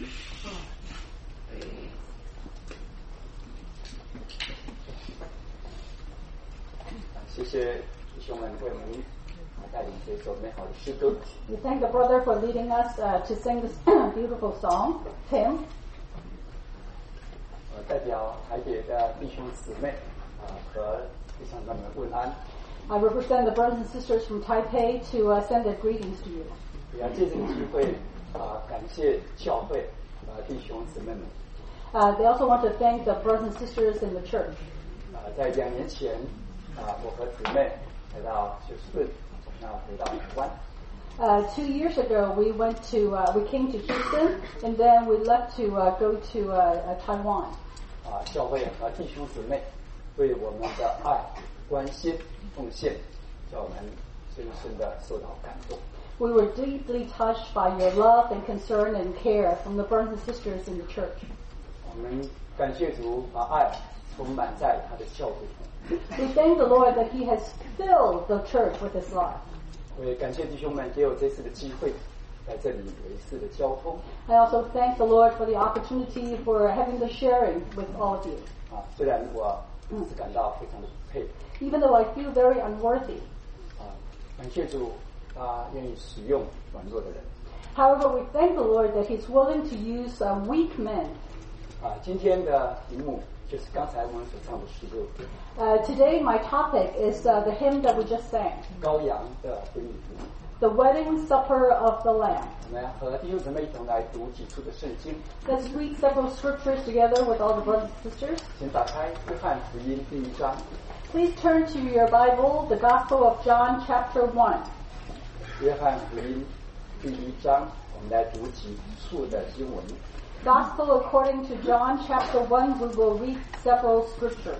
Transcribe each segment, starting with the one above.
谢谢弟兄们为我们带领这首美好的诗歌。 We thank the brother for leading us to sing this beautiful song, hymn. 代表台北的弟兄姊妹和弟兄们问安。 I represent the brothers and sisters from Taipei to send their greetings to you. 也要借这个机会感谢教会弟兄姊妹们。 They also want to thank the brothers and sisters in the church. 在2年前我和姊妹来到休斯顿，回到台湾。 2 years ago, we came to Houston, and then we left to go to Taiwan. 教会和弟兄姊妹对我们的爱、关心、奉献，叫我们深深的受到感动。 We were deeply touched by your love and concern and care from the brothers and sisters in the church. 我们感谢主，把爱充满在他的教会中。 We thank the Lord that He has filled the church with His love. 我也感谢弟兄们给我这次的机会，在这里有一次的交通。 I also thank the Lord for the opportunity for having the sharing with all of you. 虽然我是感到非常的不配。 Even though I feel very unworthy. 感谢主，愿意使用软弱的人。 However, we thank the Lord that He's willing to use weak men. 今天的题目就是刚才我们所唱的诗歌。 Today, my topic is the hymn that we just sang. 羔羊的婚礼。 The wedding supper of the Lamb. 我们和弟兄姊妹一同来读几处的圣经。 Let's read several scriptures together with all the brothers and sisters. 请打开约翰福音第1章。 Please turn to your Bible, the Gospel of John, chapter 1. 约翰福音第1章，我们来读几处的经文。 Gospel according to John, chapter 1, we will read several scriptures.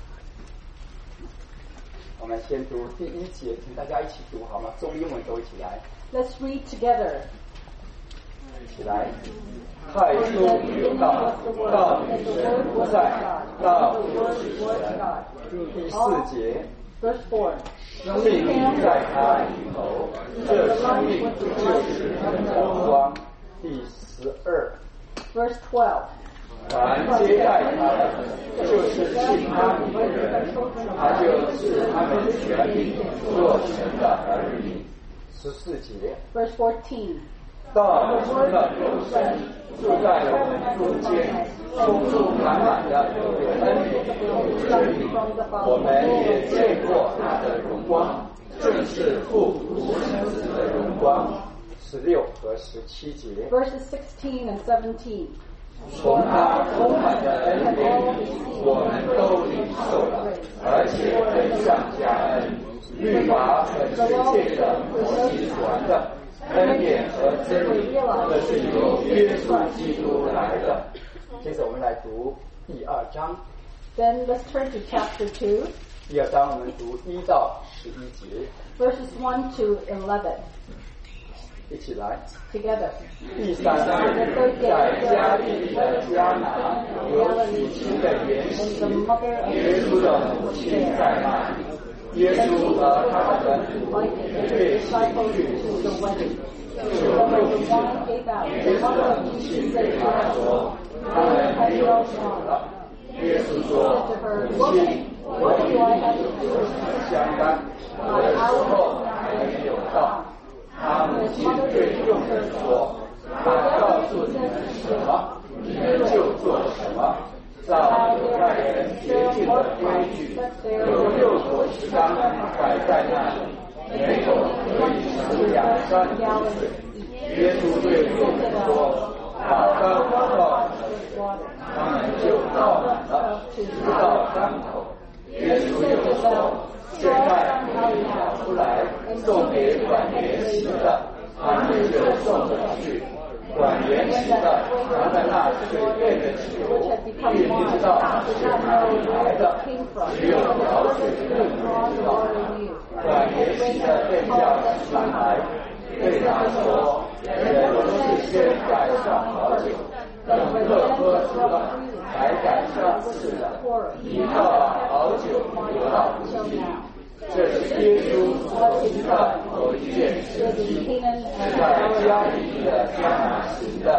我们先读第1节，请大家一起读好吗？中英文都一起来。 Let's read together. 一起来。太初有道，道与神同在，道是神。第4节。 Verse 4. 生命在他里头，这生命就是神的光。第12。 Verse 12. 凡接待他的，就是信他名的人，他就是他们权柄做神的儿女。14节。 Verse 14. 道成了肉身，住在我们中间，充足满满的有恩典有真理。我们也见过他的荣光，正是父独生子的荣光。16和17节。 Verses 16 and 17. 从他充满的恩典里，我们都领受了，而且恩上加恩。律法本是借着摩西传的，恩典和真理这是由耶稣基督来的。接着我们来读第2章。 Then let's turn to chapter 2. 第2章我们读1到11节。 Verses 1 to 11. 一起来。 Together. 第3日，在加利利的迦拿有父亲的筵席，耶稣的母亲在那里。耶稣和他的门徒被请去主席，酒后耶稣的母亲对他说：“他们没有酒了。”耶稣说：“母亲，我与你有什么相干？我的时候还没有到。”他母亲对众人说：“他告诉你们什么，你们就做什么。照犹太人洁净的规矩，有6口石缸摆在那里，每口可以盛2、3桶水。耶稣对众人说：把缸倒满了，他们就倒满了，直到缸口。耶稣又说：现在你拿出来送给管筵席的，他们就送了去。管筵席的拿着那水变的酒，并不知道是哪里来的，只有调水的人知道。管筵席的便叫上来，对他说：人不是先盖上好酒，等客喝足了，才盖上吃的。你要把好酒留到如今。这是耶稣所行的某一件事迹，是在加利利的迦拿行的，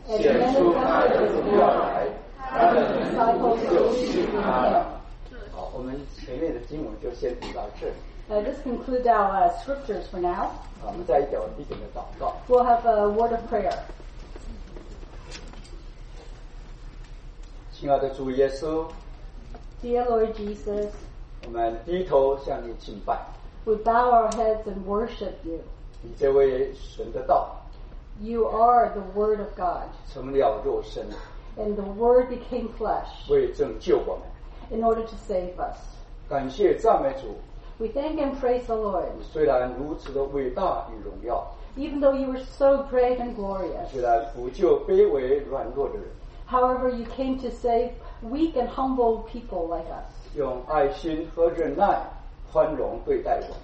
显出他的荣耀来，他的门徒就信他了。好，我们前面的经文就先读到这里。 This concludes our scriptures for now. 我们再一点的祷告。 We'll have a word of prayer. 亲爱的主耶稣， Dear Lord Jesus, 我们低头向你敬拜。 we bow our heads and worship you. 你这位神的道 You are the Word of God, 成了肉身， and the Word became flesh 为拯救我们。 in order to save us. 感谢赞美主， We thank and praise the Lord. 虽然如此的伟大与荣耀， Even though you were so great and glorious, 虽然扶救卑微软弱的人， however, you came to save weak and humble people like us. 用爱心和忍耐宽容对待我们。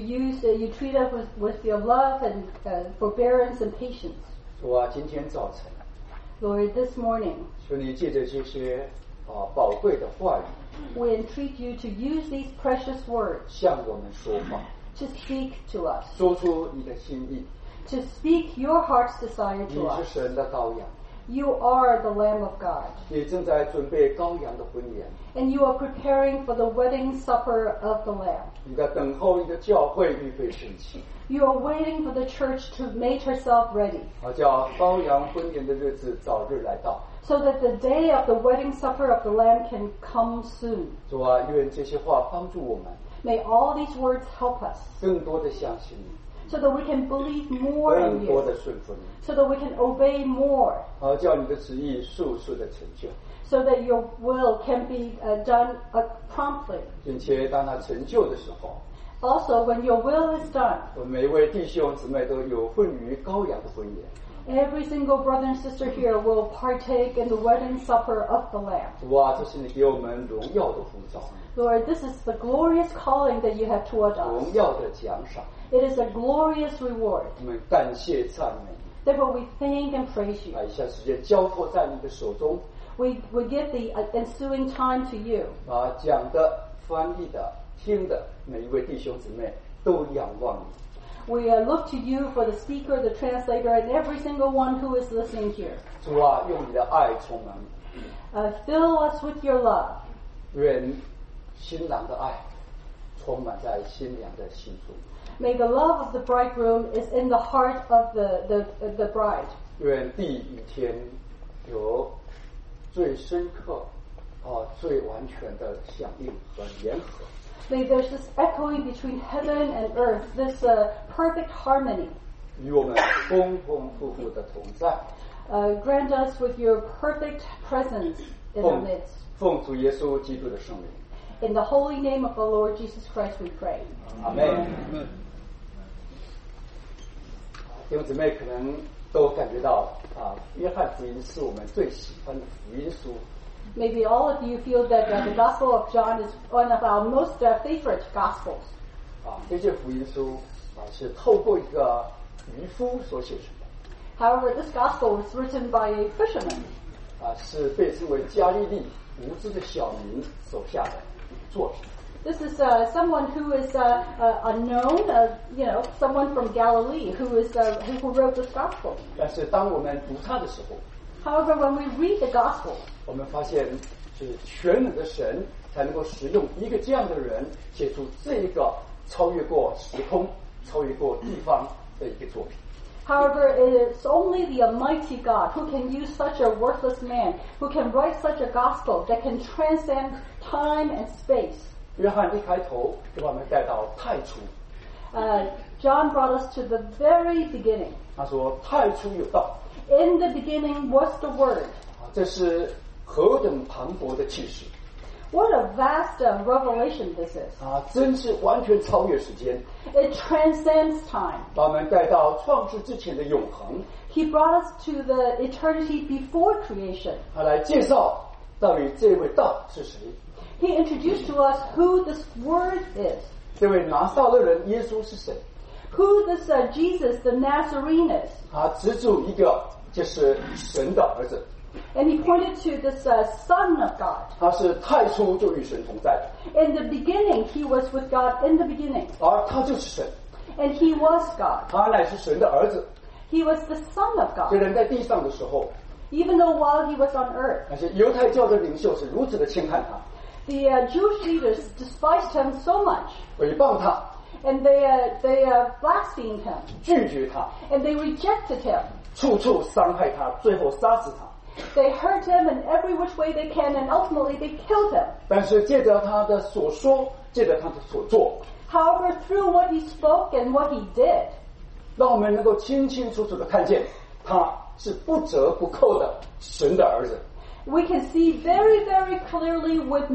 You treat us with your love and forbearance and patience. 主啊，今天早晨， Lord, this morning, 求你借着这些宝贵的话语， we entreat you to use these precious words 向我们说话， to speak to us, 说出你的心意。 to speak your heart's desire 你 to 是 us. 神的羔羊， You are the Lamb of God, 你正在准备羔羊的婚宴， and you are preparing for the wedding supper of the Lamb. 你在等候一个教会预备升起， You are waiting for the church to make herself ready, 好叫羔羊婚宴的日子早日来到。 so that the day of the wedding supper of the Lamb can come soon. 主啊，愿这些话帮助我们 May all these words help us, 更多的相信你， so that we can believe more 更 in 多 you, 的顺服你， so that we can obey more, 好叫你的旨意速速的成就， so that your will can be done promptly. 并且当它成就的时候， Also, when your will is done, 我们每一位弟兄姊妹都有份于羔羊的婚宴。 every single brother and sister here will partake in the wedding supper of the Lamb. 主啊，这是你给我们荣耀的呼召， Lord, this is the glorious calling that you have toward 荣 us. 耀的奖赏。 It is a glorious reward. 我们感谢赞美你， Therefore, we thank and praise you. 把以下时间交托在你的手中， We give the ensuing time to you. 把讲的、翻译的、听的每一位弟兄姊妹都仰望你。 We look to you for the speaker, the translator, and every single one who is listening here. 主啊，用你的爱充满， Fill us with your love. 愿新郎的爱充满在新娘的心中， May the love of the bridegroom is in the heart of the bride. 愿地与天有最深刻、最完全的响应和联合。 May there's this echoing between heaven and earth, this perfect harmony. 与我们丰丰富富的同在。 Grant us with your perfect presence in our midst. 奉主耶稣基督的圣名， In the holy name of the Lord Jesus Christ we pray. 阿门。弟兄姊妹可能都感觉到约翰福音是我们最喜欢的福音书。 Maybe all of you feel that the Gospel of John is one of our most favorite Gospels. 这些福音书是透过一个渔夫所写成的。 However, this Gospel was written by a fisherman. 是被称为加利利无知的小民手下的作品。 This is someone who is unknown, someone from Galilee who wrote this Gospel. 但是当我们读它的时候， However, when we read the Gospel, 我们发现是全能的神才能够使用一个这样的人写出这一个超越过时空、超越过地方的一个作品。 however, it is only the Almighty God who can use such a worthless man, who can write such a Gospel that can transcend time and space. 约翰一开头就把我们带到太初， John brought us to the very beginning. 他说太初有道， In the beginning was the Word. 这是何等磅礴的气势 What a vast revelation this is. 真是完全超越时间， It transcends time. 把我们带到创世之前的永恒。 He brought us to the eternity before creation. 他来介绍到底这位道是谁。 He introduced to us who this Word is. 这位拿撒勒人耶稣是谁？ Who this Jesus, the Nazarene, is. 他指出一个就是神的儿子， And he pointed to this Son of God. 他是太初就与神同在的， In the beginning, he was with God in the beginning. 而他就是神， And he was God. 他乃是神的儿子。 He was the Son of 这 God. 人在地上的时候， even though while he was on earth. 那些犹太教的领袖是如此的轻看他， The Jewish leaders despised him so much, 诽谤他， and they blasphemed him, 拒绝他， and they rejected him. 处处伤害他，最后杀死他。 They hurt him in every which way they can, and ultimately they killed him. 但是借着他的所说，借着他的所做， However, through what he spoke and what he did, 让我们能够清清楚楚的看见，他是不折不扣的神的儿子。 we can see very, very clearly with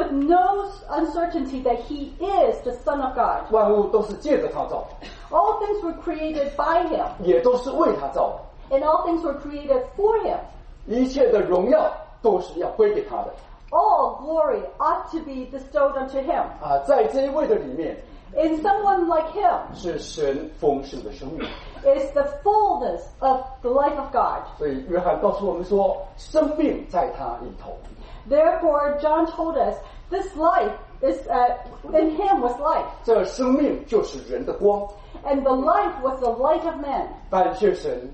no uncertainty that he is the Son of God. 万物都是借着他造的， All things were created by him, 也都是为他造的， and all things were created for him. 一切的荣耀都是要归给他的。 All glory ought to be bestowed unto him. 啊，在这一位的里面， In someone like him 是神丰盛的生命。 is the fullness of the life of God. 所以约翰告诉我们说，生命在他里头。 Therefore, John told us, this life is in him was life, 这生命就是人的光， and the life was the light of man. 感谢神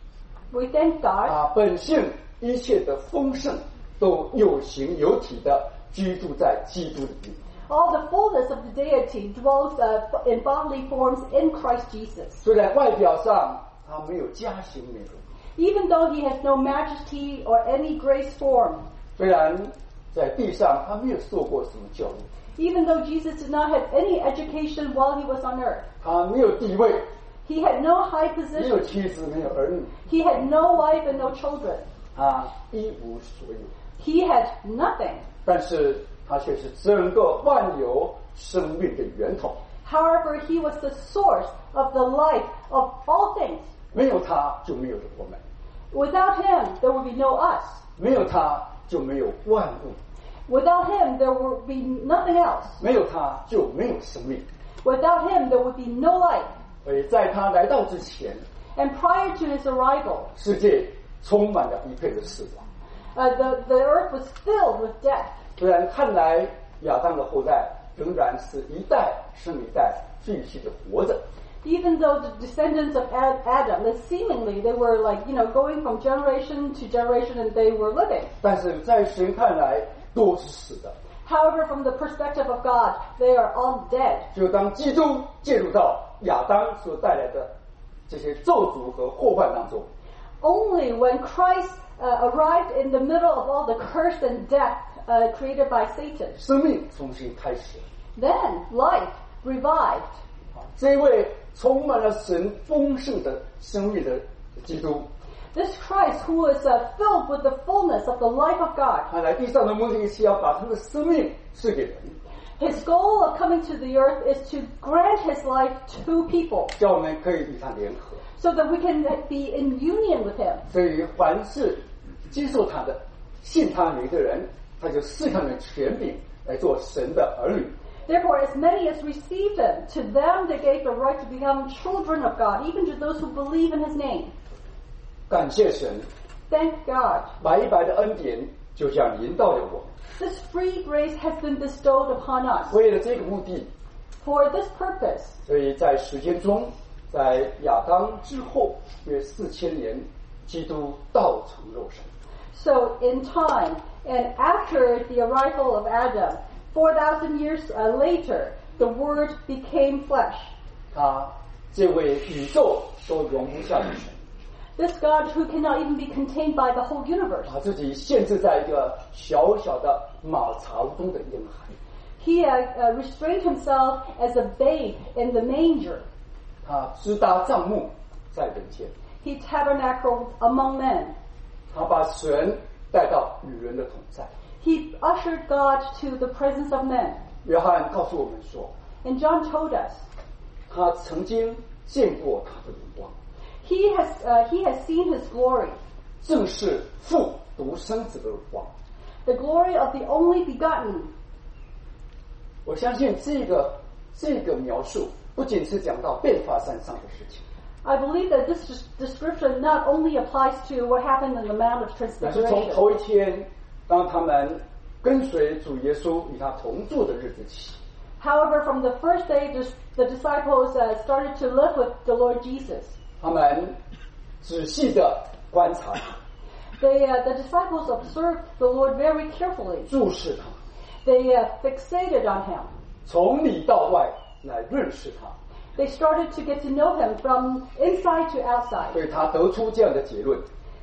We thank God 啊，本性一切的丰盛都有形有体的居住在基督里面。 all the fullness of the deity dwells in bodily forms in Christ Jesus. 虽然外表上他没有家型美容， Even though he has no majesty or any grace form, 虽然在地上他没有受过什么教育， even though Jesus did not have any education while he was on earth, 他没有地位， he had no high 没有 position, 妻子，没有儿女， he had no wife and no children, 他一无所有。 he had nothing. 但是他却是整个万有生命的源头， However, he was the source of the life of all things. 没有他就没有了我们， Without him, there would be no us. 没有他就没有万物， Without him, there would be nothing else. 没有他就没有生命。 Without him, there would be no life. 所以在他来到之前， And prior to his arrival, 世界充满了一片的死亡。 the earth was filled with death. 虽然看来亚当的后代仍然是一代生一代继续的活着， Even though the descendants of Adam, that seemingly they were going from generation to generation and they were living. 但是在神看来都是死的。 However, from the perspective of God, they are all dead. 就当基督介入到亚当所带来的这些咒诅和祸患当中， Only when Christ arrived in the middle of all the curse and death created by Satan, 生命重新开始。 then life revived. 这一位充满了神丰盛的生命的基督， This Christ who is filled with the fullness of the life of God. 他来地上的目的是要把他的生命赐给人， His goal of coming to the earth is to grant his life to people 叫我们可以与他联合。 so that we can be in union with him. 所以凡是接受他的、信他名的人，他就赐他们权柄来做神的儿女。 Therefore, as many as received him, to them they gave the right to become children of God, even to those who believe in his name. 感谢神， Thank God. 白白的恩典就这样临到了我们。 This free grace has been bestowed upon us. 为了这个目的， For this purpose, 所以在时间中，在亚当之后约4000年，基督道成肉身。 so in time, and after the arrival of Adam, 4,000 years later, the Word became flesh. 他这位宇宙都容不下的神， This God who cannot even be contained by the whole universe. 把自己限制在一个小小的马槽中的婴孩。 He restrained himself as a babe in the manger. 他支搭帐幕在人间， He tabernacled among men. 他把神带到与人的同在。 He ushered God to the presence of men. 约翰告诉我们说， And John told us, 他曾经见过他的荣光， he has seen his glory, 正是父独生子的荣光。 the glory of the only begotten. 我相信这个描述不仅是讲到变化山上的事情， I believe that this description not only applies to what happened in the Mount of 但是从 Transfiguration, 头一天，当他们跟随主耶稣与他同住的日子起， however, from the first day the disciples started to live with the Lord Jesus. 他们仔细的观察他， The disciples observed the Lord very carefully. 注视他， They fixated on him. 从里到外来认识他， They started to get to know him from inside to outside. 所以他得出这样的结论：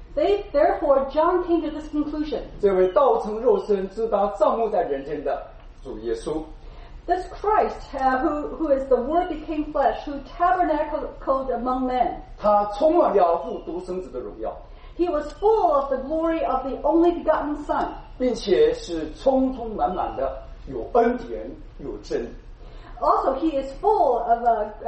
Therefore, John came to this conclusion. 这位道成肉身、直达帐幕在人间的主耶稣， This Christ, who is the Word became flesh, who tabernacled among men, 他充满了父独生子的荣耀， he was full of the glory of the only begotten Son, 并且是充充满满的有恩典、有真理。 also he is full of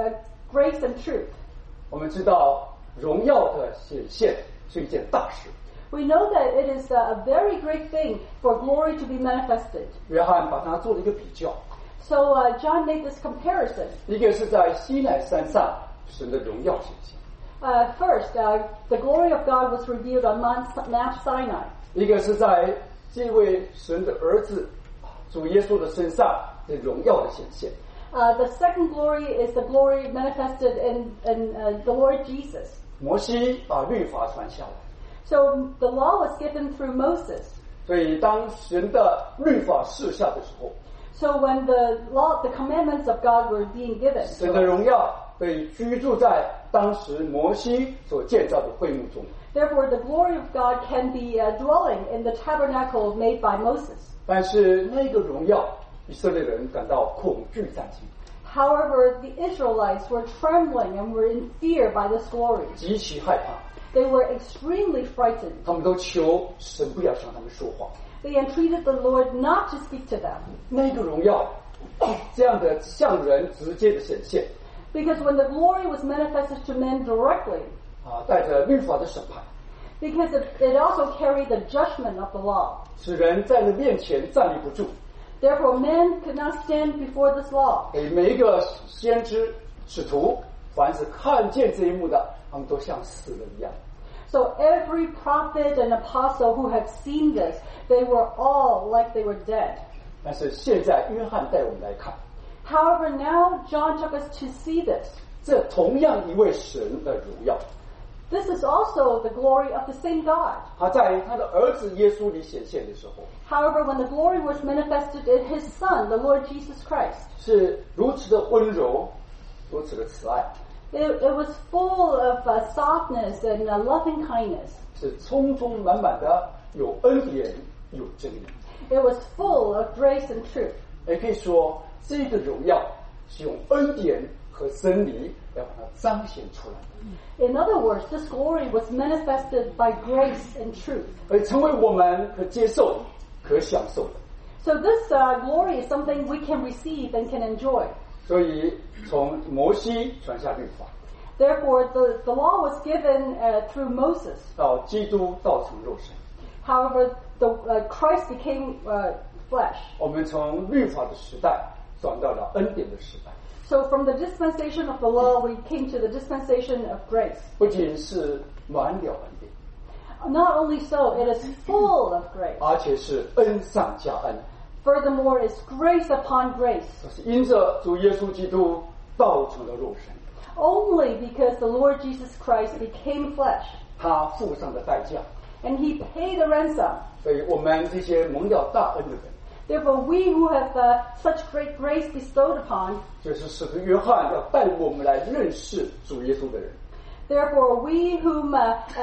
grace and truth. 我们知道荣耀的显现是一件大事。 We know that it is a very great thing for glory to be manifested. 约翰把它做了一个比较， So John made this comparison. 一个是在西乃山上神的荣耀显现， First, the glory of God was revealed on Mount Sinai. 一个是在这位神的儿子主耶稣的身上的荣耀的显现。 The second glory is the glory manifested in the Lord Jesus. 摩西把律法传下来， So the law was given through Moses. 所以当神的律法示下的时候， So when the commandments of God were being given, 神的荣耀被居住在当时摩西所建造的会幕中。 therefore the glory of God can be dwelling in the tabernacle made by Moses. 但是那个荣耀，以色列人感到恐惧战惊， However, the Israelites were trembling and were in fear by this glory. 极其害怕， They were extremely frightened. 他们都求神不要向他们说话。 They entreated the Lord not to speak to them. 那个荣耀这样的向人直接的显现 Because when the glory was manifested to men directly, 带着律法的审判， because it also carried the judgment of the law. 使人在那面前站立不住。 Therefore, men could not stand before this law. 每一个先知使徒，凡是看见这一幕的，他们都像死了一样。 So every prophet and apostle who have seen this, they were all like they were dead. 但是现在约翰带我们来看， However, now John took us to see this. 这同样一位神的荣耀， This is also the glory of the same God. 他在他的儿子耶稣里显现的时候， However, when the glory was manifested in his Son, the Lord Jesus Christ, 是如此的温柔，如此的慈爱， it was full of softness and loving kindness. 是充充满满的有恩典有真理。 It was full of grace and truth. 也可以说，这个荣耀是用恩典和真理来把它彰显出来的， In other words, this glory was manifested by grace and truth. 而成为我们可接受、可享受的。 So this glory is something we can receive and can enjoy. 所以从摩西传下律法， Therefore, the law was given through Moses. 到基督道成肉身， However, Christ became flesh. 我们从律法的时代转到了恩典的时代。 So from the dispensation of the law, we came to the dispensation of grace. 不仅是满了恩典， Not only so, it is full of grace. 而且是恩上加恩。 Furthermore, it's grace upon grace. 这是因着主耶稣基督道成了肉身， Only because the Lord Jesus Christ became flesh. 他付上的代价， And he paid the ransom. 所以我们这些蒙了大恩的人， Therefore, we who have such great grace bestowed upon, 就是使徒约翰要带我们来认识主耶稣的人。 therefore we whom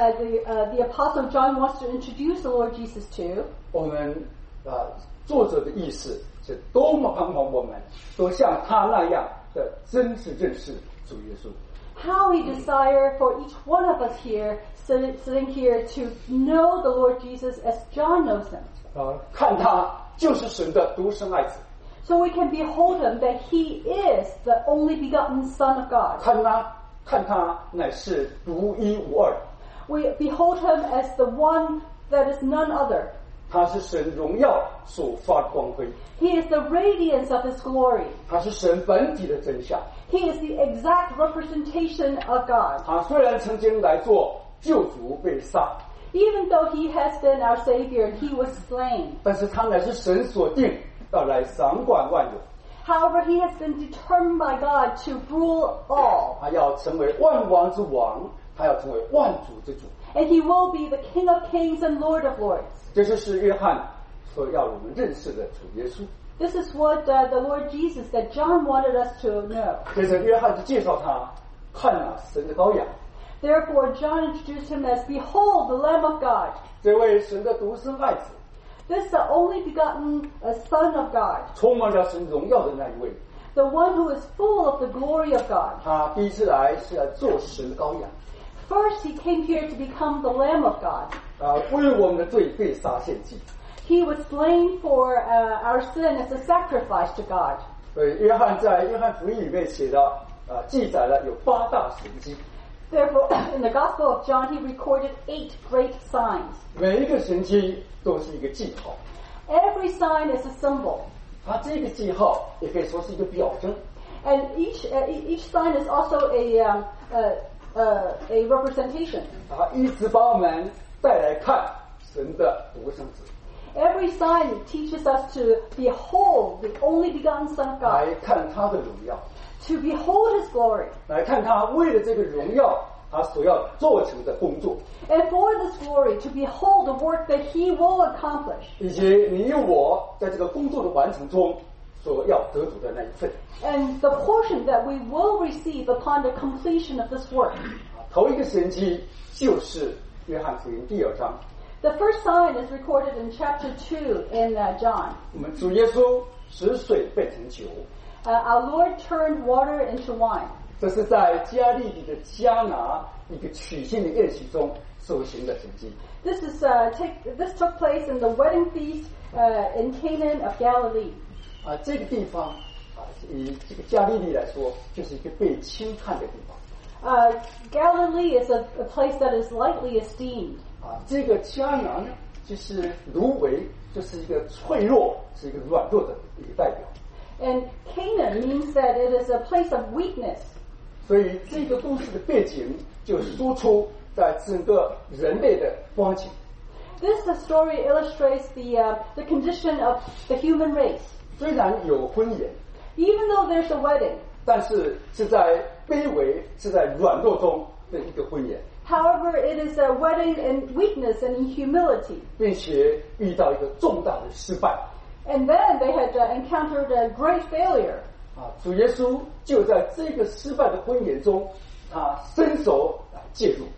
the Apostle John wants to introduce the Lord Jesus to, 我们作者的意思是多么盼望我们都像他那样的真实认识主耶稣。 how we desire for each one of us here, sitting here, to know the Lord Jesus as John knows him. 看他就是神的独生爱子， So we can behold him that he is the only begotten Son of God. 看他乃是独一无二， We behold him as the one that is none other. 他是神荣耀所发的光辉， He is the radiance of his glory. 他是神本体的真相。 He is the exact representation of God. 他虽然曾经来做救主被杀， Even though he has been our Savior, he was slain. 但是他乃是神所定要来掌管万有， However, he has been determined by God to rule all. 他要成为万王之王，他要成为万主之主。 And he will be the King of kings and Lord of lords. 这就是约翰所要我们认识的主耶稣。 This is what the Lord Jesus that John wanted us to know. 接着约翰就介绍他，看啊，神的羔羊， Therefore, John introduced him as, Behold, the Lamb of God. 这位神的独生爱子， This is the only begotten Son of God. 充满了神荣耀的那一位。 The one who is full of the glory of God. 他第一次来是来做神的羔羊， First, he came here to become the Lamb of God. 为我们的罪被杀献祭。 He was slain for our sin as a sacrifice to God. 所以约翰在约翰福音里面写的记载了有8大神迹， Therefore, in the Gospel of John, he recorded 8 great signs. 每一个神迹都是一个记号， Every sign is a symbol. 它这个记号也可以说是一个表征。 And each sign is also a representation. 一直把我们带来看神的独生子， Every sign teaches us to behold the only begotten Son of 来 God, 看他的荣耀， to behold his glory, 来看他为了这个荣耀他所要做成的工作， and for this glory, to behold the work that he will accomplish, 以及你我在这个工作的完成中所要得主的那一份。 and the portion that we will receive upon the completion of this work. 头一个神迹就是约翰福音第2章， The first sign is recorded in chapter 2 in John. 我们主耶稣使水变成酒， Our Lord turned water into wine. 这是在加利利的迦拿一个娶亲的宴席中所行的神迹。 This took place in the wedding feast in Canaan of Galilee. 这个地方以这个加利利来说，就是一个被轻看的地方。 Galilee is a place that is lightly esteemed. 这个迦拿呢，就是芦苇，就是一个脆弱，是一个软弱的一个代表。 And Canaan means that it is a place of weakness. 所以这个故事的背景就说出在整个人类的光景。 This story illustrates the condition of the human race. 虽然有婚宴， Even though there's a wedding, 但是是在卑微、是在软弱中的一个婚宴， however, it is a wedding in weakness and in humility. 并且遇到一个重大的失败。 And then they had encountered a great failure. 主耶稣就在这个失败的婚宴中，他伸手来介入。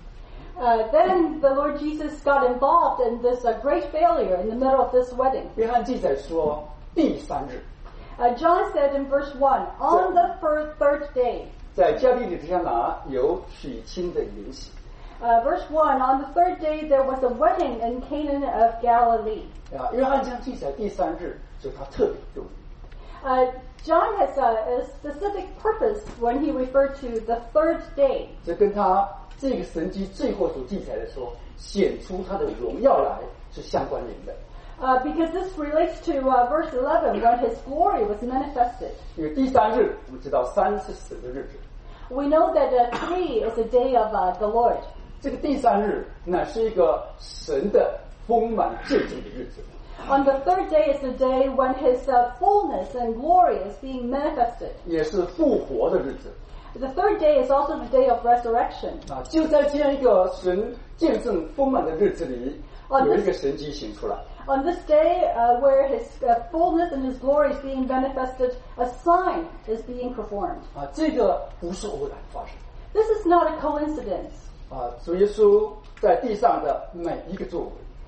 Then the Lord Jesus got involved in this great failure in the middle of this wedding. 约翰记载说，第3日， John said in verse 1, on the third day. 在加利利的迦拿有娶亲的筵席。 Verse 1, on the third day there was a wedding in Canaan of Galilee. 约翰这样记载第3日，所以他特别注意。 John has a specific purpose when he referred to the third day. 这跟他这个神迹最后所记载的说，显出他的荣耀来是相关联的。 Because this relates to verse 11 when his glory was manifested. 因为第3日，我们知道3是神的日子， We know that 3 is a day of the Lord. 这个第3日乃是一个神的丰满见证的日子。 On the third day is the day when his fullness and glory is being manifested. 也是复活的日子。 The third day is also the day of resurrection. 就在这样一个神见证丰满的日子里，有一个神迹行出来。 On this day where his fullness and his glory is being manifested, a sign is being performed. 这个不是偶然发生。 This is not a coincidence. 主耶稣在地上的每一个作为，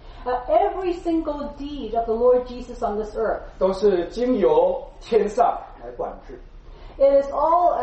Every single deed of the Lord Jesus on this earth, 都是经由天上来管制。 it is all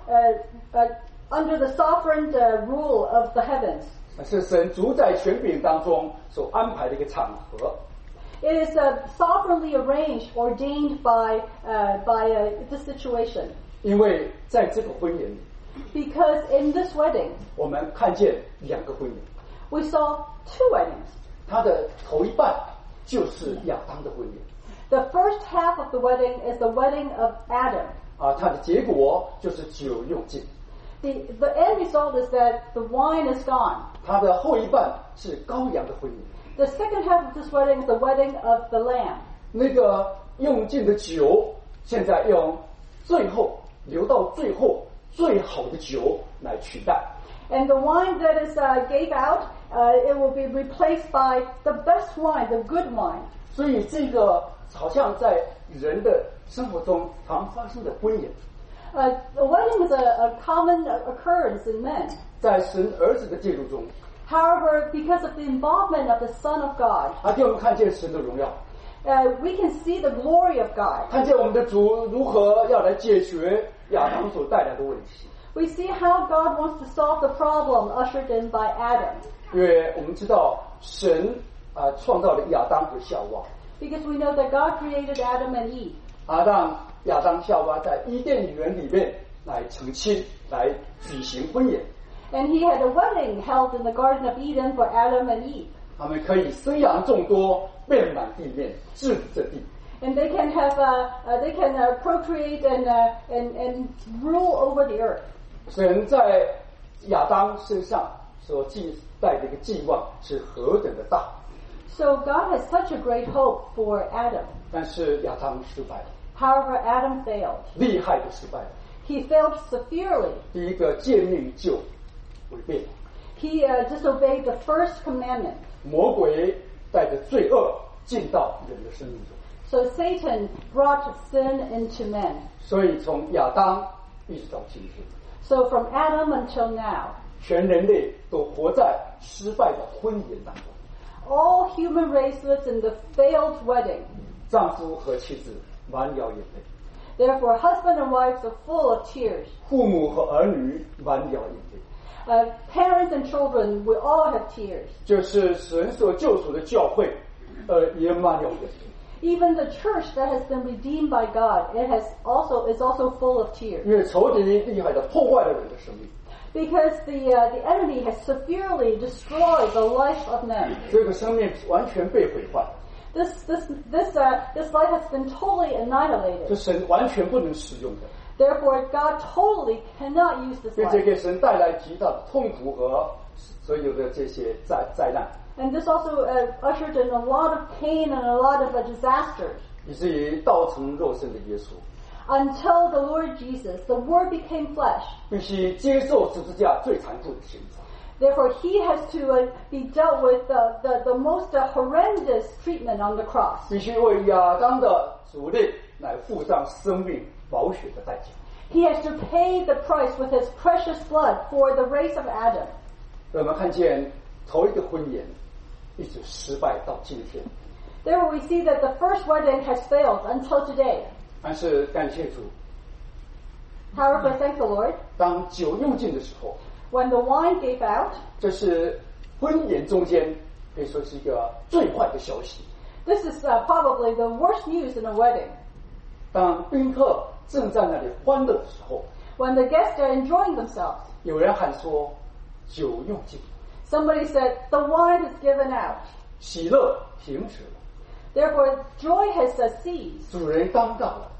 under the sovereign rule of the heavens. 是神主宰权柄当中所安排的一个场合。 It is sovereignly arranged, ordained by this situation. 因为在这个婚宴里， Because in this wedding, 我们看见2个婚宴， we saw 2 weddings. 它的头一半就是亚当的婚宴， The first half of the wedding is the wedding of Adam. 它的结果就是酒用尽。 The end result is that the wine is gone. 它的后一半是羔羊的婚宴， The second half of this wedding is the wedding of the Lamb. 那个用尽的酒，现在用最后留到最后最好的酒来取代。 And the wine that is gave out it will be replaced by the best wine, the good wine. 所以这个好像在人的生活中常发生的婚宴， A wedding is a common occurrence in men. 在神儿子的介入中， However, because of the involvement of the Son of God, 给我们看见神的荣耀， we can see the glory of God. 看见我们的主如何要来解决亚当所带来的问题。 We see how God wants to solve the problem ushered in by Adam. 因为我们知道神创造了亚当和夏娃， Because we know that God created Adam and Eve. 让亚当夏娃在伊甸园里面来成亲，来举行婚宴。 And he had a wedding held in the Garden of Eden for Adam and Eve. 他们可以生养众多，遍满地面，治理这地。 And they can have, procreate and rule over the earth. 神在亚当身上所寄带的一个寄望是何等的大， So God has such a great hope for Adam. 但是亚当失败了， However, Adam failed. 厉害的失败了。 He failed severely. 第一个诫命就违背了， He disobeyed the first commandment. 魔鬼带着罪恶进到人的生命中， So Satan brought sin into men. 所以从亚当一直到今天， So from Adam until now, 全人类都活在失败的婚姻当中。 all human race lives in the failed wedding. 丈夫和妻子满了眼泪， Therefore, husband and wives are full of tears. 父母和儿女满了眼泪。 Parents and children will all have tears. 就是神所救赎的教会，也满了眼泪。 Even the church that has been redeemed by God, is also full of tears. 因为仇敌厉害的破坏了人的生命， Because the enemy has severely destroyed the life of men. 这个生命完全被毁坏， This life has been totally 这 annihilated. 神完全不能使用的， Therefore, God totally cannot use this 并且 life. 给神带来极大的痛苦和所有的这些灾难， And this also ushered in a lot of pain and a lot of disasters. 以至于道成肉身的耶稣 Until the Lord Jesus, the Word became flesh. 必须接受十字架最残酷的刑罚， Therefore, he has to be dealt with the most horrendous treatment on the cross. 必须为亚当的主类来付上生命宝血的代价。 He has to pay the price with his precious blood for the race of Adam. 我们看见头一个婚宴一直失败到今天， Therefore, we see that the first wedding has failed until today. 但是感谢主， However, thank the Lord, 当酒用尽的时候， when the wine gave out, 这是婚宴中间可以说是一个最坏的消息。 this is probably the worst news in a wedding. 当宾客正在那里欢乐的时候， When the guests are enjoying themselves, 有人喊说酒用尽， somebody said, the wine is given out. 喜乐停止了， Therefore, joy has ceased. 主人尴尬了，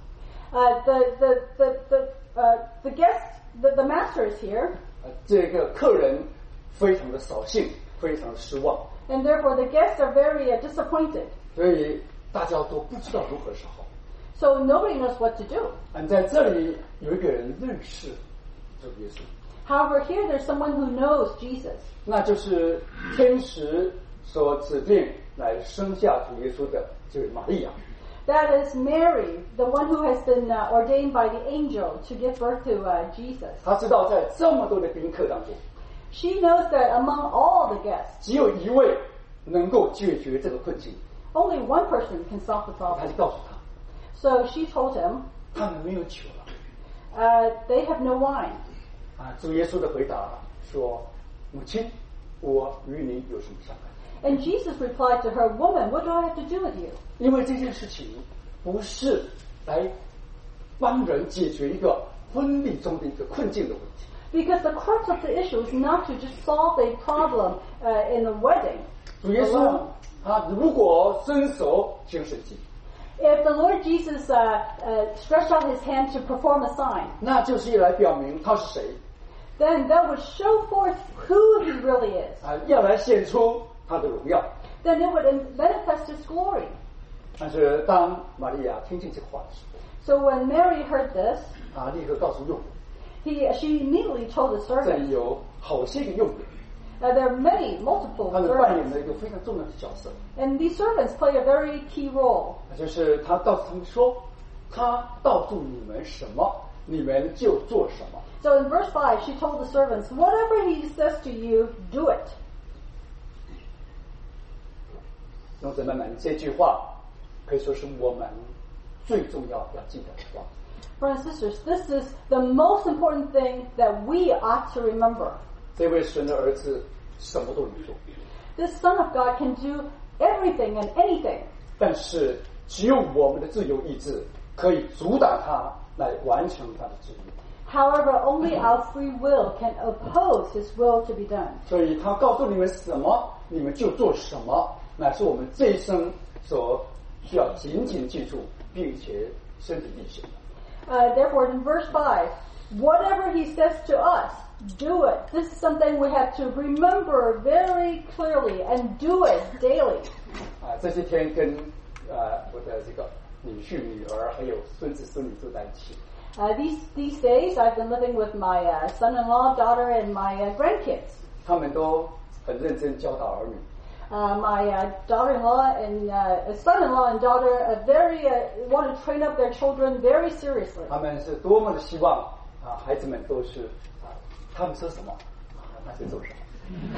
The guest, the master is here, 这个客人非常的扫兴，非常的失望， and therefore the guests are very disappointed. 所以大家都不知道如何是好。 So nobody knows what to do. 在这里有一个人认识主耶稣， However, here there's someone who knows Jesus. 那就是天使所指定来生下主耶稣的这位玛利亚。 That is Mary, the one who has been ordained by the angel to give birth to Jesus. 他知道在这么多的宾客当中， She knows that among all the guests, 只有一位能够解决这个困境， only one person can solve the 他 problem. 就告诉他， So she told him, 他们没有酒了。 they have no wine. 主耶稣的回答说：“母亲，我与你有什么相干？ And Jesus replied to her, Woman, what do I have to do with you? 因为这件事情不是来帮人解决一个婚礼中的一个困境的问题。 Because the crux of the issue is not to just solve a problem in a wedding. 主耶稣如果伸手行神迹， If the Lord Jesus stretched out his hand to perform a sign, 那就是来表明他是谁 then that would show forth who he really is. 要来显出他的荣耀。 Then it would manifest his glory. 但是当玛利亚听见这话的时候， So when Mary heard this, 立刻告诉佣人， she immediately told the 这里 servant, 有好些个佣人， There are many, multiple 他们扮演 servants. 了一个非常重要的角色， And these servants play a very key role. 那就是他告诉他们说，他告诉你们什么，你们就做什么。 So in verse 5, she told the servants, whatever he says to you, do it. 弟兄姊妹们，这句话可以说是我们最重要要记得的话。 Brothers and sisters, this is the most important thing that we ought to remember. 这位神的儿子什么都能做， This Son of God can do everything and anything. 但是只有我们的自由意志可以阻挡他来完成他的旨意。 However, only our free will can oppose his will to be done. 所以他告诉你们什么，你们就做什么，乃是我们这一生所需要紧紧记住，并且身体力行的。 Therefore, in verse 5, whatever he says to us, do it. This is something we have to remember very clearly and do it daily. 这些天跟我的这个女婿、女儿还有孙子、孙女住在一起。 These days, I've been living with my son-in-law, daughter, and my grandkids. 他们都很认真教导儿女。 My daughter-in-law and son-in-law and daughter want to train up their children very seriously. 他们是多么的希望孩子们都是他们说什么，那就做什么。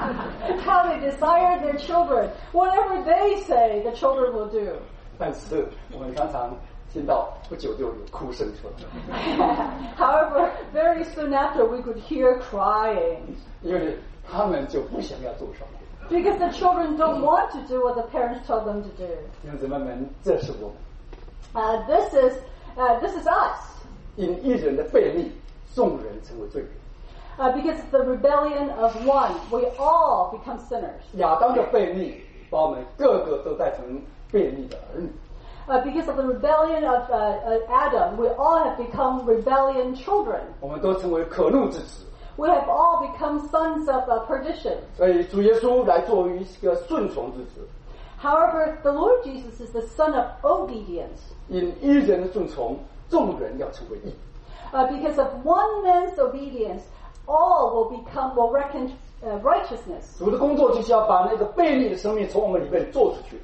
How they desire their children. Whatever they say, the children will do. 但是我们常常听到不久就有哭声出来， However, very soon after, we could hear crying. 因为他们就不想要做什么。 Because the children don't want to do what the parents tell them to do. 弟兄姊妹们，这是我们 This is us. 因一人的悖逆，众人成为罪人。 Because of the rebellion of one, we all become sinners. 亚当的悖逆，把我们个个都带成悖逆的儿女。 Because of the rebellion of Adam, we all have become rebellion children. 我们都成为可怒之子。 We have all become sons of perdition. 所以主耶稣来作为一个顺从之子， However, the Lord Jesus is the son of obedience. 因一人的顺从，众人要成为义。 Because of one man's obedience, all will reckon righteousness. 主的工作就是要把那个悖逆的生命从我们里面做出去，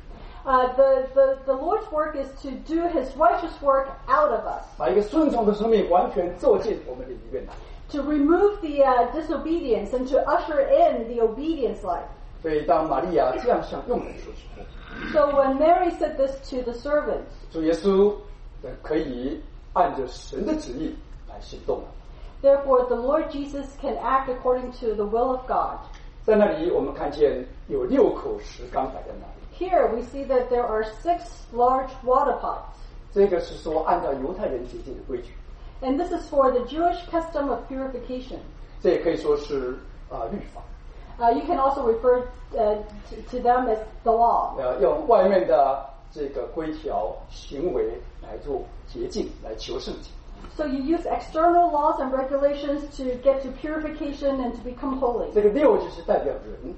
The Lord's work is to do His righteous work out of us. 把一个顺从的生命完全做进我们的里面来。 To remove the disobedience and to usher in the obedience life. 所以当玛利亚这样向用人说之后， So when Mary said this to the servants, 主耶稣可以按着神的旨意来行动了。 therefore the Lord Jesus can act according to the will of God. 在那里，我们看见有6口石缸摆在那里。 Here we see that there are 6 large water pots. 这个是说按照犹太人洁净的规矩， And this is for the Jewish custom of purification. 这也可以说是律法。 You can also refer to them as the law. 用外面的这个规条行为来做洁净，来求圣洁。 So you use external laws and regulations to get to purification and to become holy. 这个6就是代表人，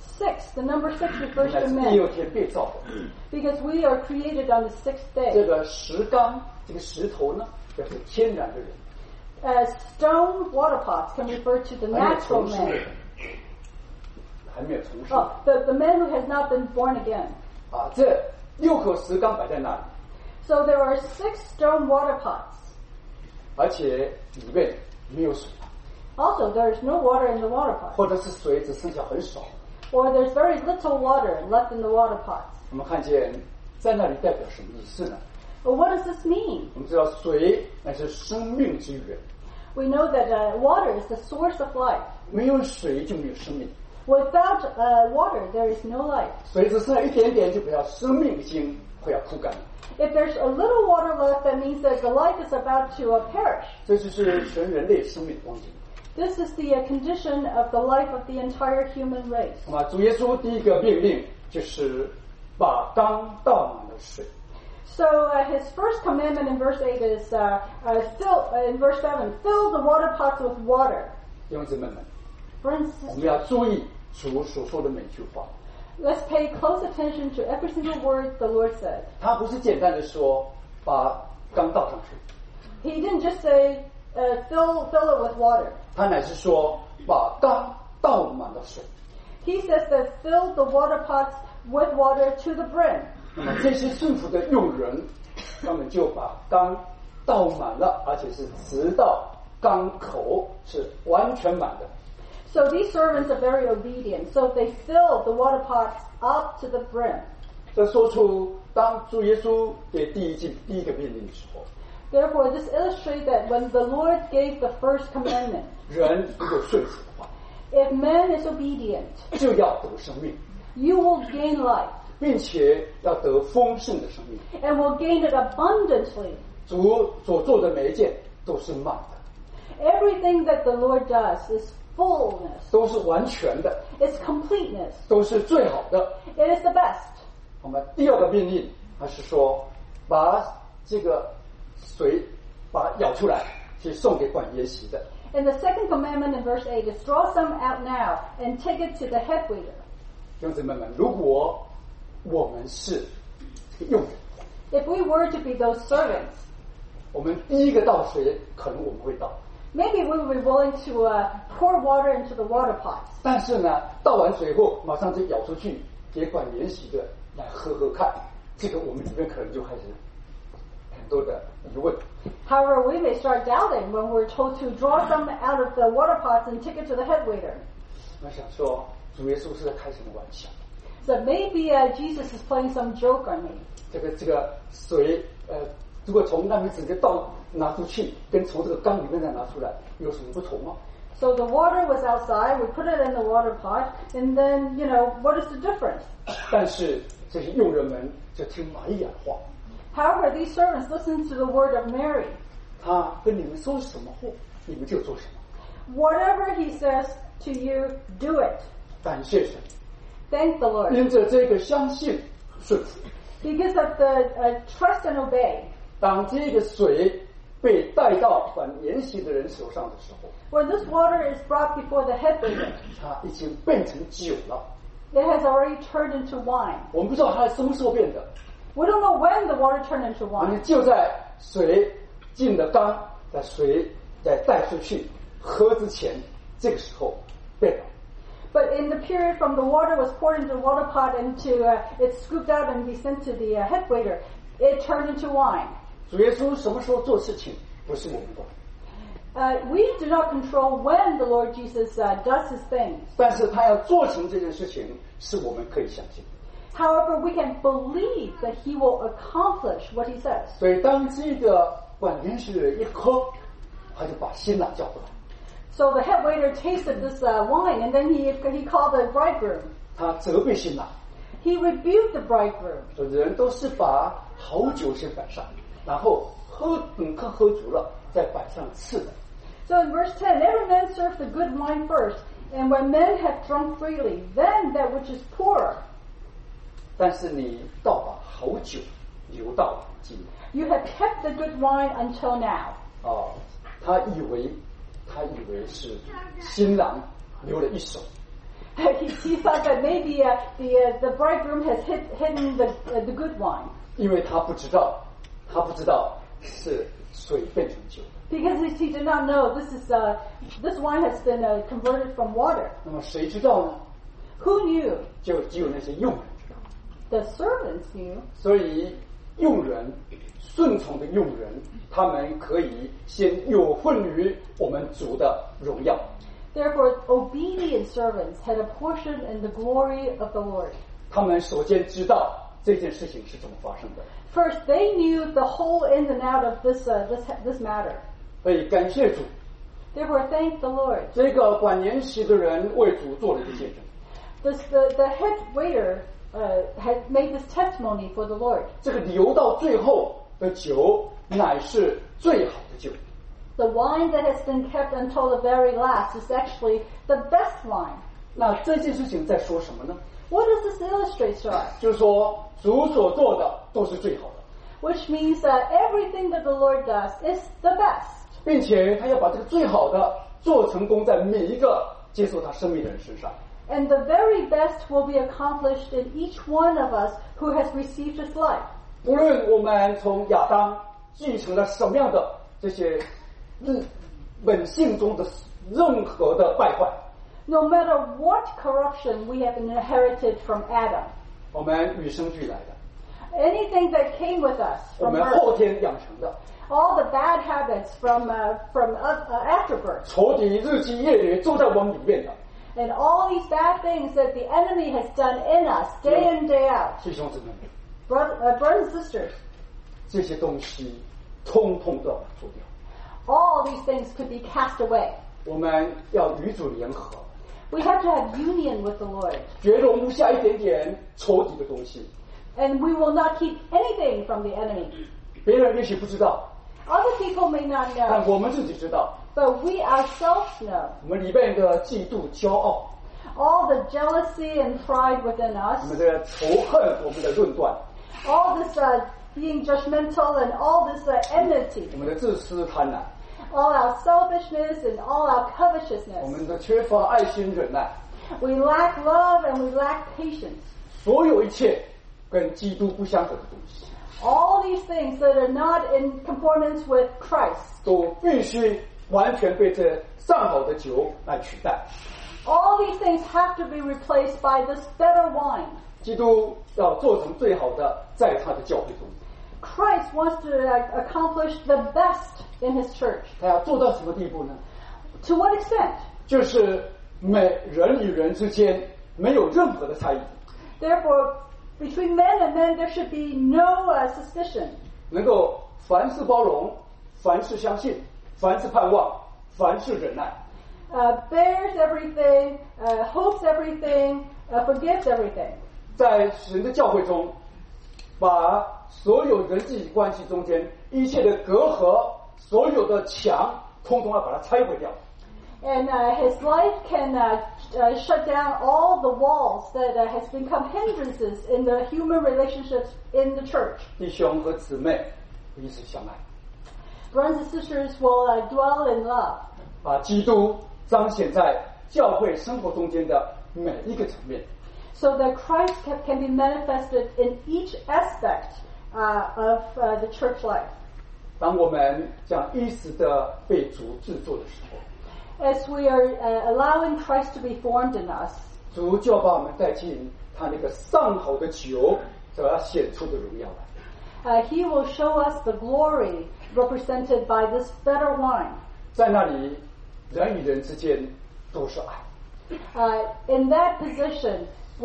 6, the number 6 refers 乃 to 是第 men. 6天被造的。 Because we are created on the 6th 这 day. 个石缸，这个石头呢，表示天然的人， Stone water pots can refer to the 还没有 natural 从事的 man. 人，还没有从事 Oh, the man who has not been born again. 这6口石缸摆在那里， So there are 6 stone water pots. 而且里面没有水， Also, there is no water in the water pot. 或者是水只剩下很少。 Or there's very little water left in the water pots. 我们看见在那里代表什么意思呢？ Well, what does this mean? 我们知道水乃是生命之源， We know that water is the source of life. 没有水就没有生命。 Without water, there is no life. 水只剩下一点点，就表示生命已经快要枯干了。 If there's a little water left, that means that the life is about to perish. 这就是全人类生命的光景。 This is the condition of the life of the entire human race. 那么主耶稣第一个命令就是把缸倒满了水。 So his first commandment in verse 8 is in verse 7, fill the water pots with water. 弟兄姊妹们， Friends, 我们要注意主所说的每句话， let's pay close attention to every single word the Lord said. 他不是简单的说把缸倒上去， He didn't just say, fill it with water. 他乃是说把缸倒满了水。 He says that filled the water pots with water to the brim. 那么这些顺服的用人，他们就把缸倒满了，而且是直到缸口是完全满的。 So these servants are very obedient. So they filled the water pots up to the brim. 这说出当主耶稣给第一个命令的时候， Therefore, this illustrates that when the Lord gave the first commandment, 人如果顺服的话， if man is obedient, 就要得生命， you will gain life 并且要得丰盛的生命。 and will gain it abundantly. 主所做的每一件都是满的， Everything that the Lord does is fullness. 都是完全的， It's completeness. 都是最好的。 It is the best. 我们第二个命令，还是说把这个水把它舀出来，去送给管筵席的。 And the second commandment in verse 8 is draw some out now and take it to the head waiter. 弟兄姊妹们，如果我们是这个用人， If we were to be those servants, 我们第一个倒水可能我们会倒， maybe we would be willing to pour water into the water pots. 但是呢，倒完水后马上就舀出去给管筵席的来喝喝看，这个我们里面可能就开始很多的疑问。 However, we may start doubting when we're told to draw some out of the water pots and take it to the head waiter. 我想说，主耶稣是在开什么玩笑？ So maybe Jesus is playing some joke on me. 这个水，如果从那边直接拿出去，跟从这个缸里面再拿出来有什么不同吗？ So the water was outside, we put it in the water pot, and then, what is the difference? 但是这些佣人们就听玛利亚的话， However, these servants listened to the word of Mary. 他跟你们说什么话，你们就做什么。 Whatever he says to you, do it. 感谢神， Thank the Lord. 因着这个相信顺服， Because of the trust and obey. 当这个水被带到管筵席的人手上的时候， When this water is brought before the head waiter, 它已经变成酒了。 it has already turned into wine. 我们不知道它什么时候变的， We don't know when the water turned into 我们 wine. 就在水进了缸，在水再带出去喝之前，这个时候变了。 But in the period from the water was poured into the water pot and it's scooped out and be sent to the head waiter, it turned into wine. 主耶稣什么时候做事情，不是我们管。 We do not control when the Lord Jesus does his things. 但是他要做成这件事情，是我们可以相信。 However, we can believe that he will accomplish what he says. 所以当这个管筵席的人一喝，他就把新郎叫过来， So the head waiter tasted this wine, and then he called the bridegroom. 他责备新郎。 He rebuked the bridegroom. 所以人都是把好酒先摆上，然后等客喝足了，再摆上次的。 So in verse 10, every man served the good wine first, and when men have drunk freely, then that which is poorer. 但是你倒把好酒留到今。 You have kept the good wine until now. 他以为是新郎留了一手， He thought that maybe the bridegroom has hidden the good wine. 因为他不知道是水变成酒。 Because he did not know this wine has been converted from water. 那么谁知道呢？ Who knew? 就只有那些佣人知道。 The servants knew. 所以佣人顺从的佣人，他们可以先有份于我们主的荣耀。 Therefore, obedient servants had a portion in the glory of the Lord. 他们首先知道这件事情是怎么发生的。 First, they knew the whole ins and out of this matter. 所以感谢主， Therefore, thank the Lord. 这个管筵席的人为主做了一个见证。 The head waiter had made this testimony for the Lord. 这个留到最后的酒乃是最好的酒。 The wine that has been kept until the very last is actually the best wine. 那这件事情在说什么呢？ What does this illustrate to us? 就是说主所做的都是最好的， Which means that everything that the Lord does is the best. 并且他要把这个最好的做成功在每一个接受他生命的人身上。 And the very best will be accomplished in each one of us who has received his life. 无论我们从亚当继承了什么样的这些本性中的任何的败坏， No matter what corruption we have inherited from Adam, 我们与生俱来的， anything that came with us 我 from 们后 birth, 天养成的， all the bad habits from after birth, 仇敌日积月累都在我们里面的， and all these bad things that the enemy has done in us day in, day out. 弟兄姊妹， Brothers and sisters, 这些东西通通都要做掉。 all these things could be cast away. 我们要与主联合， We have to have union with the Lord, 绝容不下一点点仇敌的东西。 and we will not keep anything from the enemy. 别人也许不知道， Other people may not know, 但我们自己知道， but we ourselves know. 我们里面的嫉妒、骄傲， All the jealousy and pride within 我 us, 们的仇恨，我们的论断， all this being judgmental and all this enmity, 我们的自私、贪婪， all our selfishness and all our 我 covetousness. 们的缺乏爱心、忍耐， We lack love and we lack patience. 所有一切跟基督不相合的东西， All these things that are not in conformance with Christ, 都必须完全被这上好的酒来取代。 all these things have to be replaced by this better wine. 基督要做成最好的，在他的教会中， Christ wants to accomplish the best in his church. 他要做到什么地步呢？ To what extent? 就是每人与人之间没有任何的差异， Therefore, between men and men, there should be no suspicion. 能够凡事包容，凡事相信，凡事盼望，凡事忍耐。 Bears everything, hopes everything, forgives everything. 在神的教会中，把所有人际关系中间一切的隔阂，所有的墙，通通要把它拆毁掉。 And his life can shut down all the walls that has become hindrances in the human relationships in the church. 弟兄和姊妹彼此相爱， Brothers and sisters will dwell in love. 把基督彰显在教会生活中间的每一个层面。 So that Christ can be manifested in each aspect of the church life. 当我们这样一时的被主制作的时候， As we are allowing Christ to be formed in us, 主就要把我们带进他那个上好的酒所要显出的荣耀来。 He will show us the glory represented by this better wine. 在那里，人与人之间都是爱。 In that position,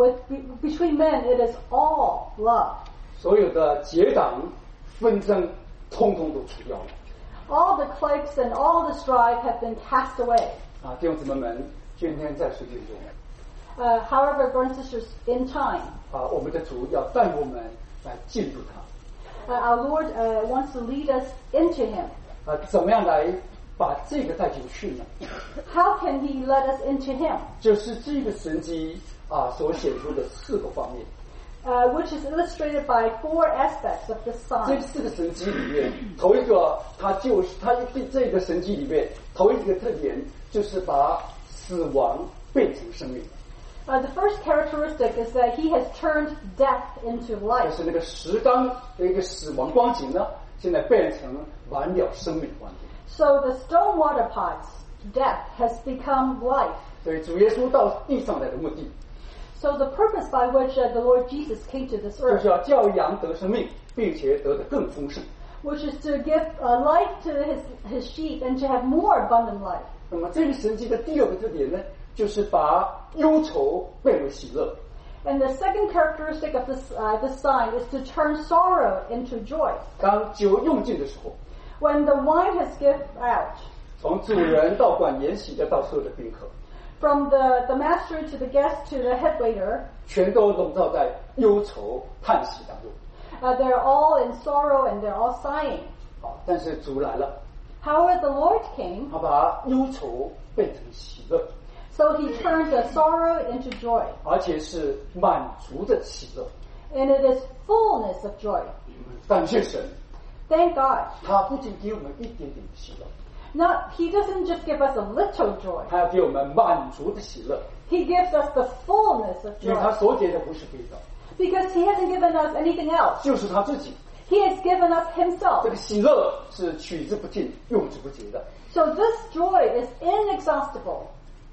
between men, it is all love. 所有的结党纷争，通通都除掉了。 All the cliques and all the strife have been cast away. 弟兄姊妹们，今天在世界中， However, brothers and sisters, in time, 我们的主要带我们来进入他。 our Lord wants to lead us into Him. 怎么样来把这个带进去呢？ How can He let us into Him? 就是这个神迹所显出的4个方面。 Which is illustrated by 4 aspects of this 这 sign. 4个神迹里面，头一个，它这个神迹里面头一个特点就是把死亡变成生命。 The first characteristic is that He has turned death into 就 life. 是那个石缸的一个死亡光景呢，现在变成完了生命的光景。 So the stone water pots, death, has become life. 所以主耶稣到地上来的目的， So the purpose by which the Lord Jesus came to this 就 earth, 是要叫羊得生命，并且得的更丰盛。 which is to give life to his sheep and to have more abundant life. 那么这个神迹的第2个特点呢，就是把忧愁变为喜乐。 And the second characteristic of this sign is to turn sorrow into joy. 当酒用尽的时候， When the wine has given out, 从主人到管筵席的到所有的宾客， from the master to the guest to the head waiter, 全都笼罩在忧愁叹息当中。 they're all in sorrow and they're all sighing. 但是主来了， However, the Lord came, 他把忧愁变成喜乐， so He turned the sorrow into joy. 而且是满足的喜乐。 And it is fullness of joy. 感谢神， Thank God. 他不仅给我们一点点的喜乐， He doesn't just give us a little joy. 他要给我们满足的喜乐， He gives us the fullness of 因为他 joy. 所给的不是别的， Because He hasn't given us anything else. 就是他自己。 He has given us 这 Himself. 个喜乐是取之不尽、用之不竭的。 So this joy is inexhaustible.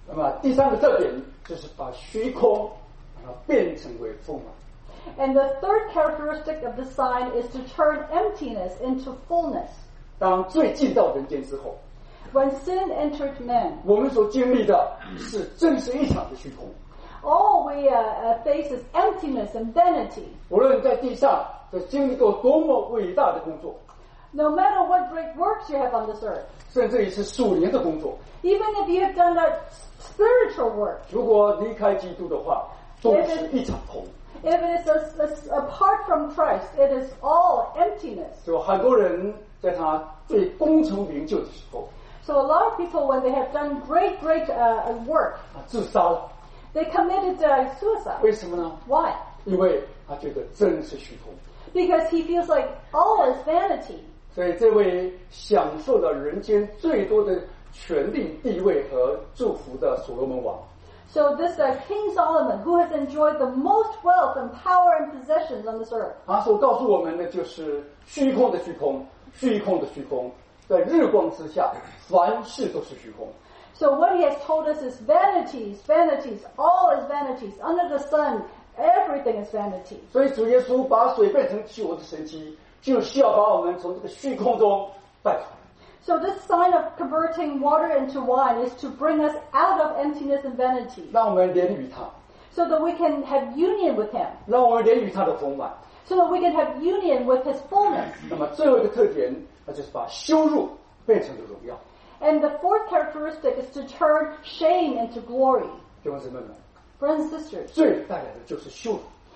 那么第三个特点就是把虚空变成为丰满。 And the third characteristic of the sign is to turn emptiness into fullness. 当罪进到人间之后， When sin entered man, 我们所经历的正是一场的虚空。 all we face is emptiness and vanity. 无论在地上经历过多么伟大的工作， No matter what great works you have on this earth, 甚至于是属灵的工作， even if you have done a spiritual work, 如果离开基督的话，都是一场空。 if it is apart from Christ, it is all emptiness. 就很多人在他最功成名就的时候， So a lot of people, when they have done great work, 自杀了。 they committed suicide. 为什么呢？ Why? 因为他觉得真是虚空。 Because he feels like all is vanity. 所以这位享受了人间最多的权力、地位和祝福的所罗门王， So this King Solomon, who has enjoyed the most wealth and power and possessions on this earth, 他所告诉我们的就是虚空的虚空，虚空的虚空，在日光之下，凡事都是虚空。 so what he has told us is vanities, vanities, all is vanities. Under the sun, everything is vanity. 所以主耶稣把水变成酒的神迹，就是要把我们从这个虚空中带出来。 So this sign of converting water into wine is to bring us out of emptiness and vanity, 让我们连与他， so that we can have union with him, 让我们连与他的丰满。 so that we can have union with his fullness. 那么最后一个特点，那就是把羞辱变成了荣耀。 And the fourth characteristic is to turn shame into glory. 弟兄姊妹们， Brothers and sisters, 罪带来的就是羞辱。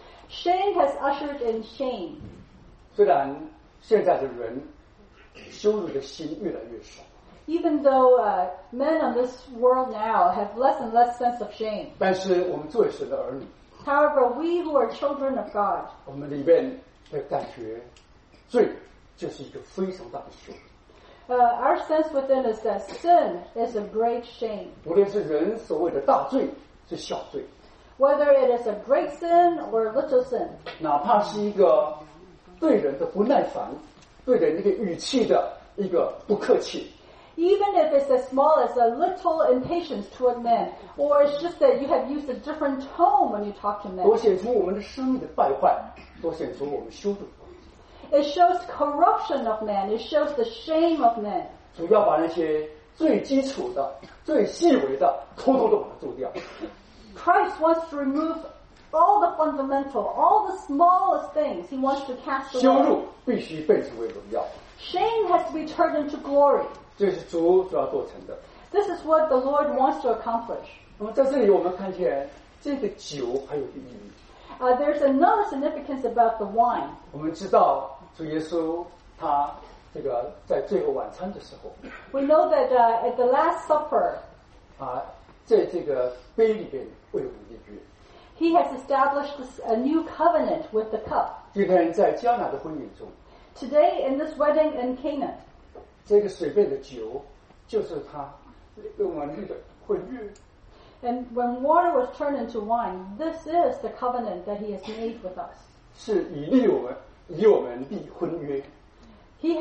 shame has ushered in shame. 虽然现在的人羞辱的心越来越少， Even though men on this world now have less and less sense of shame. 但是我们作为神的儿女， However, we who are children of God, 我们里面的感觉，罪就是一个非常大的羞辱。 our sense within is that sin is a great shame. 无论是人所谓的大罪，是小罪， Whether it is a great sin or a little sin, 哪怕是一个对人的不耐烦，对人那个语气的一个不客气， even if it's as small as a little impatience toward men, or it's just that you have used a different tone when you talk to men, 都显出我们的生命的败坏，都显出我们羞辱。 it shows corruption of men. It shows the shame of men. 主要把那些最基础的、最细微的，通通都把它做掉。 Christ wants to remove all the fundamental, all the smallest things. He wants to cast 羞 away. 辱必须被成为荣耀， Shame has to be turned into glory. 这是主所要做成的。 This is what the Lord wants to accomplish. 那么在这里我们看见这个酒还有一个意义。 There's another significance about the wine. 我们知道主耶稣他这个在最后晚餐的时候 We know that at the Last Supper, 在这个杯里边为我们立约。 He has established a new covenant with the cup. 今天在迦拿的婚宴中， Today, in this wedding in Canaan, 这个水变的酒就是他跟我们立的婚约。 and when water was turned into wine, this is the covenant that He has made with us. 是以我们立婚约。 He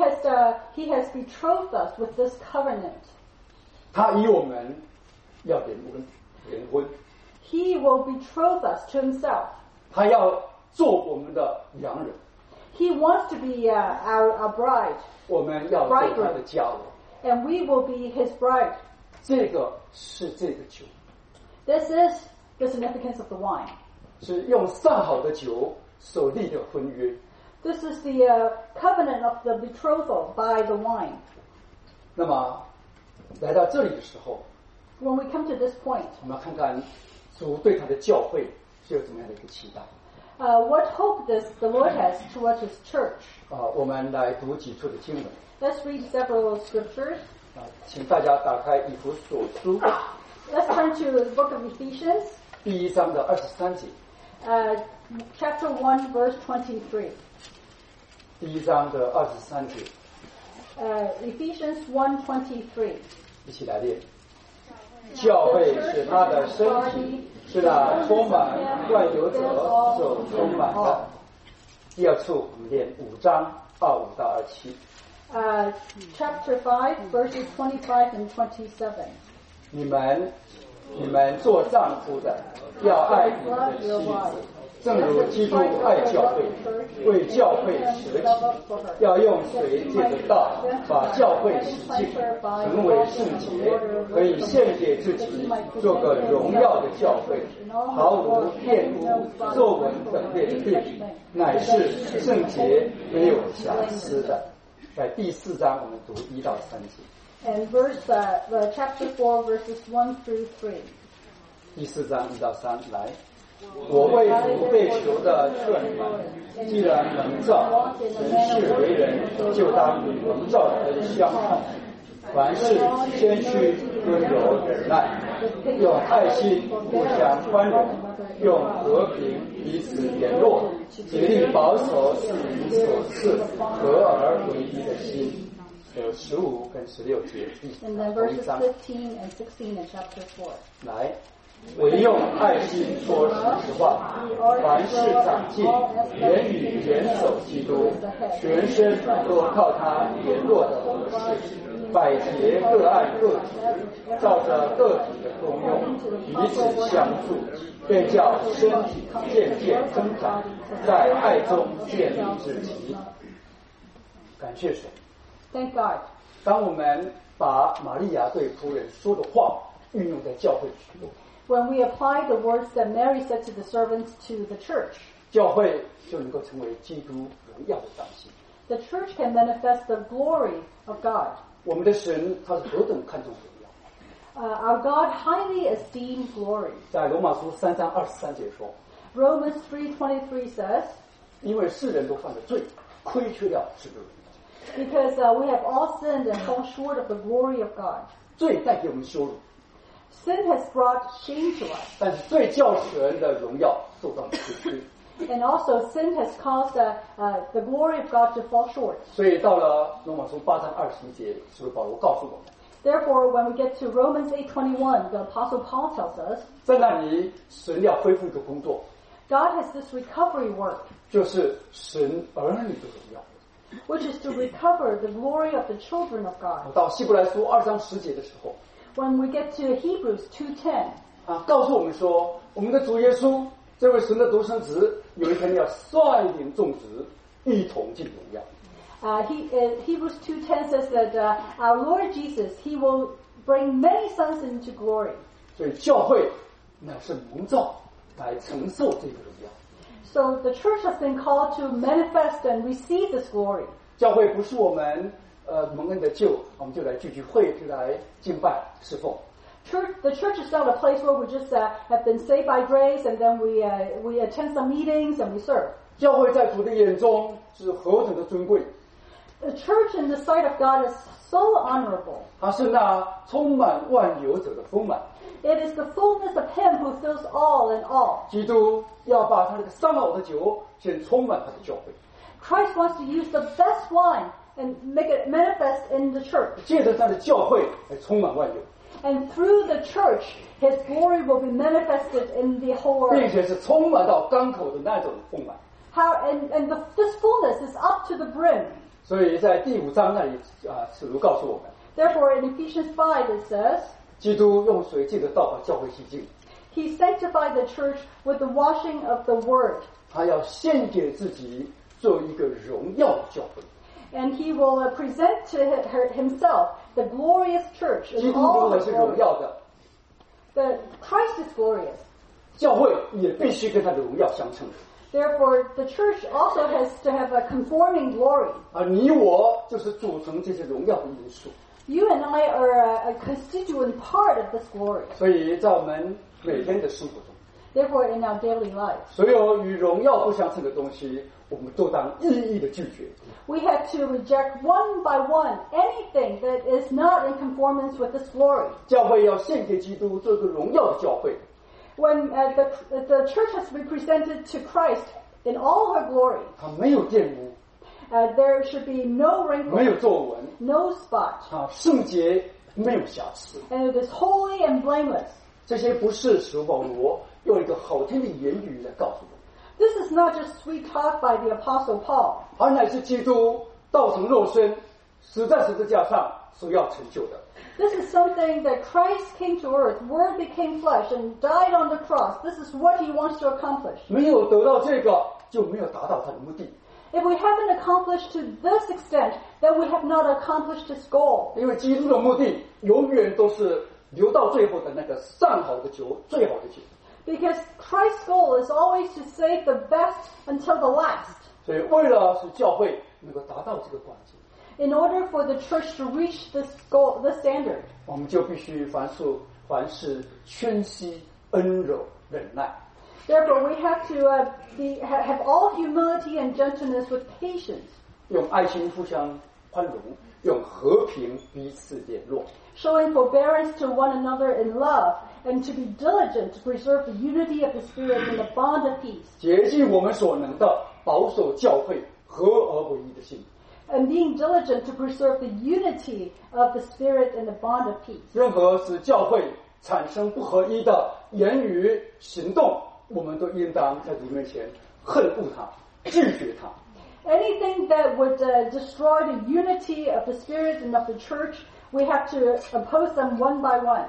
has betrothed us with this covenant. 他以我们要联婚， He will betroth us to Himself. 他要做我们的良人， He wants to be our bride, 我们要做他的家人。 and we will be His bride. 这个是这个酒， This is the significance of the wine. 是用上好的酒所立的婚约。 This is the covenant of the betrothal by the wine. 那么来到这里的时候， When we come to this point, 我们要看看主对他的教会是有怎么样的一个期待。 what hope does the Lord has towards His church? 我们来读几处的经文。 Let's read several scriptures. 请大家打开以弗所书 Let's turn to the book of Ephesians, 第1章的23节， chapter 1, verse 23. 第1章的23节， Ephesians 1:23. 一起来念。教会是他的身体，是那充满万有者所充满的。第二处我们念5章25到27。 Chapter 5, verses 25 and 27. 你们你们做丈夫的要爱你们的妻子，正如基督爱教会，为教会舍己，要用水借着道把教会洗净，成为圣洁，可以献给自己，做个荣耀的教会，毫无玷污、皱纹等类的对比，乃是圣洁没有瑕疵的。在第4章我们读1到3节。 And chapter 4, verses 1 through 3. 第4章1到3，来，我为主被囚的劝你们，既然蒙召行事为人，就当与蒙召的人相抗。凡事谦虚、温柔、忍耐，用爱心互相宽容，用和平彼此联络，竭力保守是你所赐合而为一的心。有15跟16节， And then verses 15 and 16 in chapter 4. 来，唯用爱心说实话，凡事长进，言语严守基督，全身都靠他联络的合适，百节各按各职，照着个体的功用，彼此相助，便叫身体渐渐增长，在爱中建立自己。感谢神。 Thank God. 当我们把玛利亚对仆人说的话运用在教会许多， When we apply the words that Mary said to the servants to the church, 教会就能够成为基督荣耀的彰显。 the church can manifest the glory of God. 我们的神他是何等看重荣耀。 Our God highly esteemed glory. 在罗马书3章23节说， Romans 3:23 says, 因为世人都犯了罪，亏缺了这个荣耀。 because we have all sinned and fall short of the glory of God. 罪带给我们羞辱， Sin has brought shame to us. 但是罪叫神的荣耀受到了亏缺。 And also sin has caused the glory of God to fall short. 所以到了罗马书8章21节，使徒保罗告诉我们， Therefore, when we get to Romans 8:21, the Apostle Paul tells us, 在那里神要恢复一个工作， God has this recovery work, 就是神儿女的荣耀。 which is to recover the glory of the children of God. 到希伯来书2章10节的时候， When we get to Hebrews 2:10, 告诉我们说，我们的主耶稣这位神的独生子，有一天要率领众子一同进荣耀。 Hebrews 2:10 says that our Lord Jesus, He will bring many sons into glory. 所以教会乃是蒙召来承受这个荣耀。 So the church has been called to manifest and receive this glory. 教会不是我们蒙恩的救，我们就来聚会，就来敬拜侍奉。 The church is not a place where we just have been saved by grace and then we attend some meetings and we serve. 教会在主的眼中是何等的尊贵。 The church in the sight of God is so honorable. 它是那充满万有者的丰满。 It is the fullness of Him who fills all in all. 基督要把他那个上好的酒先充满他的教会。 Christ wants to use the best wine and make it manifest in the church. 借着他的教会来充满万有， And through the church, His glory will be manifested in the whole 并 earth. 且是充满到港口的那种丰满。 This fullness is up to the brim. 所以在第5章那里使徒告诉我们， Therefore, in Ephesians 5, it says, 基督用水借着道把教会洗净， He sanctified the church with the washing of the word. 他要献给自己做一个荣耀的教会。 And He will present to Himself the glorious church 基 in 督 all 如果 His 是荣 glory. 耀的， The Christ is glorious. 教会也必须跟他的荣耀相称。 Therefore, the church also has to have a conforming glory. 而你我就是组成这些荣耀的因素。 You and I are a constituent part of this glory. 所以在我们每天的生活中， Therefore, in our daily life, 所有与荣耀不相称的东西，我们都当一一的拒绝。 we have to reject one by one anything that is not in conformance with this glory. 教会要献给基督，做一个荣耀的教会。 When the church has to be presented to Christ in all her glory, 它没有玷污， there should be no 没 wrinkle, 有皱纹， no spot, 圣洁，没有瑕疵。 and it is holy and blameless. 这些不是使徒保罗用一个好听的言语来告诉我们， This is not just sweet talk by the Apostle Paul, 而乃是基督道成肉身，死在十字架上， 所要成就的。 This is something that Christ came to earth, Word became flesh, and died on the cross. This is what he wants to accomplish. 没有得到这个，就没有达到他的目的。 If we haven't accomplished to this extent, then we have not accomplished his goal. 因为基督的目的永远都是留到最后的那个上好的酒，最好的酒。 Because Christ's goal is always to save the best until the last. 所以为了使教会能够达到这个光景， In order for the church to reach this goal, this standard, 我们就必须凡事谦虚、恩柔、忍耐。 therefore we have to have all humility and gentleness with patience, 用爱心互相宽容，用和平彼此联络。 showing forbearance to one another in love, and to be diligent to preserve the unity of the Spirit in the bond of peace, 竭尽我们所能的保守教会合而为一的心。 and being diligent to preserve the unity of the Spirit in the bond of peace. 任何使教会产生不合一的言语行动，我们都应当在主面前恨恶它，拒绝它。 Anything that would destroy the unity of the Spirit and of the church, we have to oppose them one by one.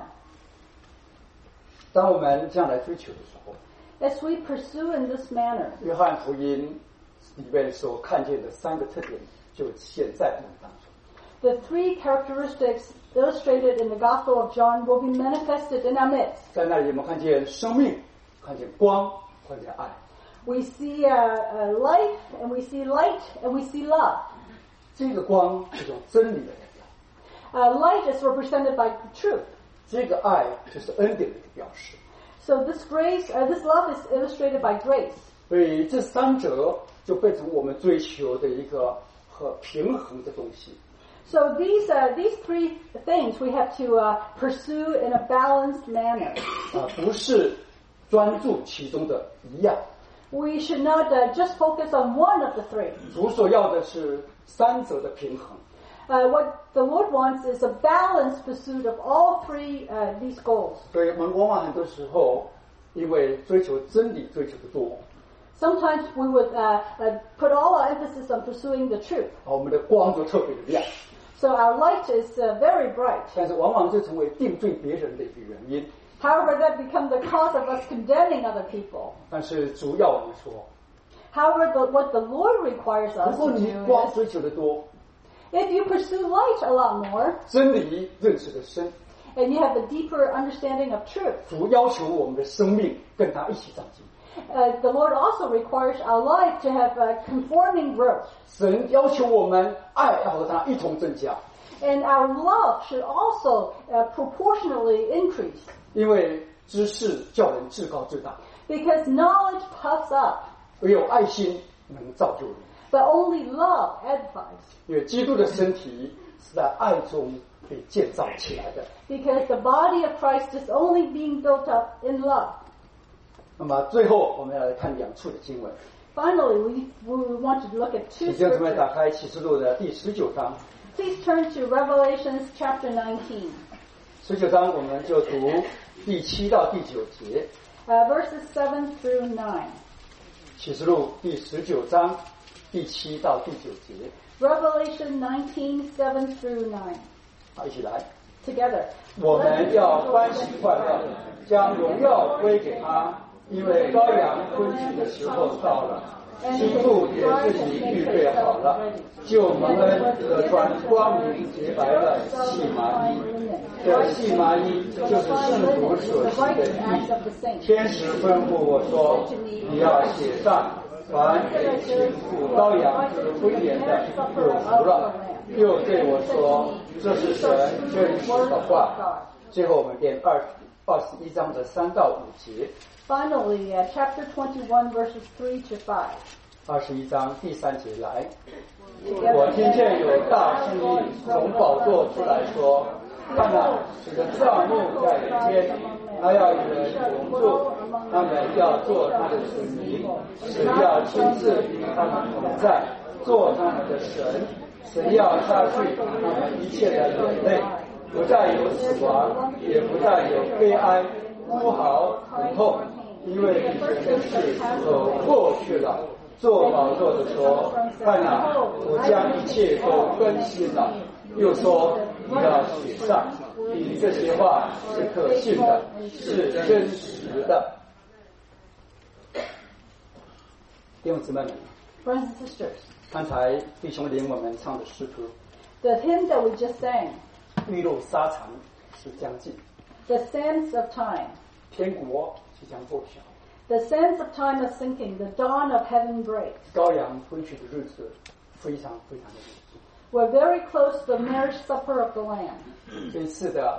当我们这样来追求的时候， As we pursue in this manner, 约翰福音里面所看见的3个特点就显在我们当中。 the 3 characteristics illustrated in the Gospel of John will be manifested in our midst. 在那里我们看见生命，看见光，看见爱。 We see life, and we see light, and we see love. 这个光是种真理的代表， Light is represented by truth. 这个爱就是恩典的一个表示。 So this love is illustrated by grace. 所以这3者就变成我们追求的一个和平衡的东西。 So these 3 things we have to pursue in a balanced manner. 不是专注其中的一样。 We should not just focus on one of the 3. 主所要的是3者的平衡。 What the Lord wants is a balanced pursuit of all 3 these goals. 所以我们往往很多时候因为追求真理追求的多， Sometimes we would put all our emphasis on pursuing the truth. 我们的光就特别的亮， So our light is very bright. 但是往往就成为定罪别人的一个原因。 However, that becomes the cause of us condemning other people. 但是主要我们说， However, what the Lord requires 如 us 果 to 你 do 光 is, 追求的多， if you pursue light a lot more, 真理认识的深， and you have a deeper understanding of truth, 主要求我们的生命跟他一起长进。 the Lord also requires our life to have conforming growth. 神要求我们爱要和他一同增加， And our love should also proportionally increase. 因为知识叫人至高至大， Because knowledge puffs up, 唯有爱心能造就人。 but only love edifies. 因为基督的身体是在爱中被建造起来的。 Because the body of Christ is only being built up in love. 那么最后我们要来看2处的经文。 Finally, we want to look at 2 请弟兄姊妹 scriptures. 打开启示录的第19章。 Please turn to Revelations chapter 19, 19章我们就读第7到第9节。 verses 7 through 9. 启示录第19章第7到第9节。 Revelation 19, 7 through 9. 好，一起来。 Together. 我们要欢喜快乐，将荣耀归给他，因为羔羊婚娶的时候到了，新妇也自己预备好了，就蒙恩得穿光明洁白的细麻衣。这细麻衣就是圣徒所行的义。天使吩咐我说，你要写上，凡给新妇羔羊之婚宴的有福了。又对我说，这是神真实的话。最后我们念21章的3到5节。 Finally, chapter 21, verses 3 to 5. 21章第3节来，我听见有大声音从宝座出来说：“看哪，使得帐幕在人间，他要与人同住，他们要做他的子民，神要亲自与他们同在，做他们的神。神要擦去他们一切的眼泪，不再有死亡，也不再有悲哀、哭嚎、疼痛，因为以前的事都过去了。”坐宝座的说：“看哪，我将一切都更新了。” 又说你要写上，你这些话是可信的，是真实的。弟兄姊妹们 Brothers and sisters, 刚才弟兄领我们唱的诗歌 the hymn that we just sang, 玉露沙场是将近， the sands of time, 天国即将破晓， the sands of time are sinking, the dawn of heaven breaks. 羔羊归去的日子非常非常的临近。 We're very close to the marriage supper of the Lamb. 这一次的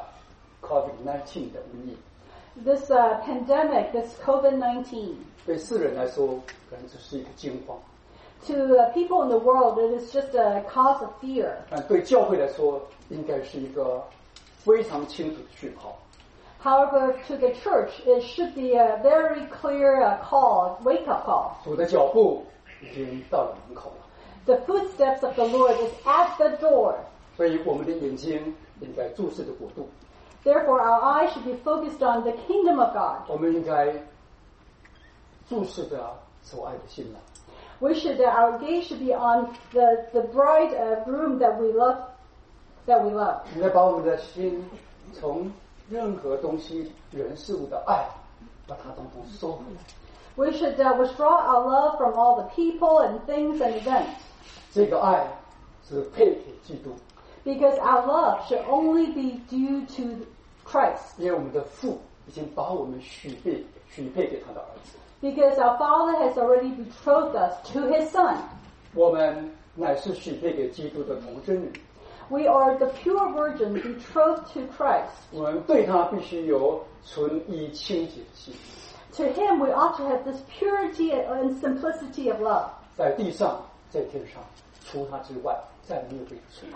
COVID-19 的瘟疫， This pandemic, this COVID-19, 对世人来说可能只是一个惊慌， to people in the world, it is just a cause of fear. 但对教会来说，应该是一个非常清楚的讯号。 However, to the church, it should be a very clear call, wake-up call. 主的脚步已经到了门口了， The footsteps of the Lord is at the door. 所以我们的眼睛应该注视着国度， Therefore, our eyes should be focused on the kingdom of God. 我们应该注视着所爱的新郎。 We should, our gaze should be on the bride groom that we love. 应该把我们的心从任何东西、人事物的爱，把它统统收回来。 We should withdraw our love from all the people and things and events. 这个爱是配给基督， Because our love should only be due to Christ. 因为我们的父已经把我们许配给他的儿子， Because our Father has already betrothed us to His Son. 我们乃是许配给基督的童贞女， We are the pure virgin betrothed to Christ. 我们对他必须有纯一清洁的心。 To Him we ought to have this purity and simplicity of love. 在地上，在天上，除他之外，再没有别的神。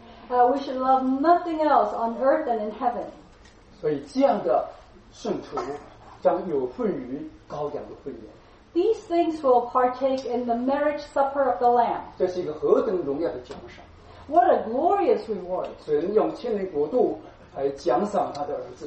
We should love nothing else on earth and in heaven. 所以这样的圣徒将有份于羔羊的婚宴， These things will partake in the marriage supper of the Lamb. 这是一个何等荣耀的奖赏！ What a glorious reward. 神用千年国度来奖赏他的儿子，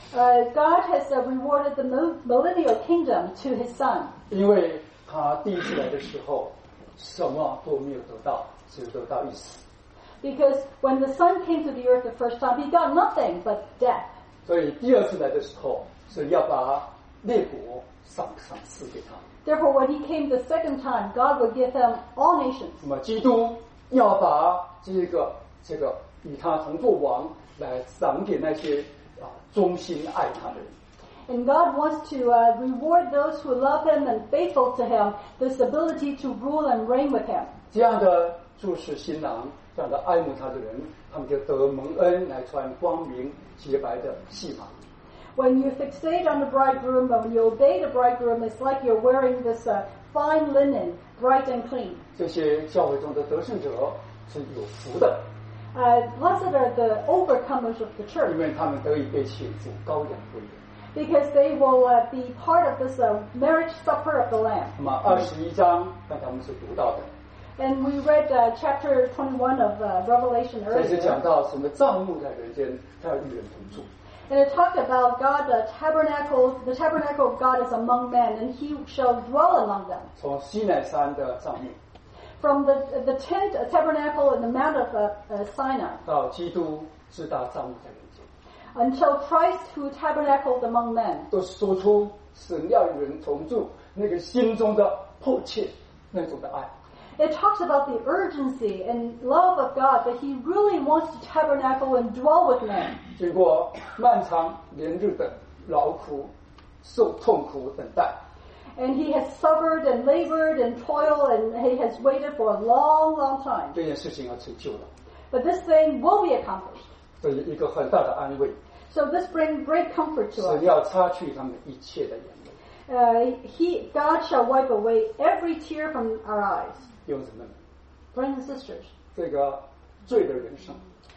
God has rewarded the millennial kingdom to His Son. 因为他第一次来的时候，什么都没有得到，只得到一死。 Because when the Son came to the earth the first time, He got nothing but death. 所以第二次来的时候，是要把列国赏赐给他。 Therefore, when He came the second time, God would give Him all nations. 那么基督要把这个与他同作王来赏给那些忠心爱他的人。 And God wants to reward those who love Him and faithful to Him, this ability to rule and reign with Him. 这样的注视新郎，这样的爱慕他的人，他们就得蒙恩来穿光明洁白的细麻。 When you fixate on the bridegroom, but when you obey the bridegroom, it's like you're wearing this fine linen, bright and clean. 这些教会中的得胜者是有福的， Blessed are the overcomers of the 因 church, 为他们得以被请入羔羊婚宴。 because they will be part of this marriage supper of the Lamb. 那么21章刚才我们所读到的， And we read chapter 21 of Revelation 这是讲 earlier. 到神的帐幕在人间，他要与人同住。 And it talked about God, the tabernacle of God is among men, and He shall dwell among them. 从西乃山的帐幕 From the tent, tabernacle in the Mount of Sinai, 到基督至大帐幕在人间， until Christ who tabernacled among men. 都说出神要与人同住那个心中的迫切那种的爱。 It talks about the urgency and love of God, that He really wants to tabernacle and dwell with men. 经过漫长连日的劳苦、痛苦等待， And He has suffered and labored and toiled, and He has waited for a long, long time. 这件事情要成就了， But this thing will be accomplished. 这是一个很大的安慰。 So this brings great comfort to 神 us. 要擦去他们一切的眼泪。 God shall wipe away every tear from our eyes. 弟兄姊妹们， Brothers and sisters, 这个罪的人生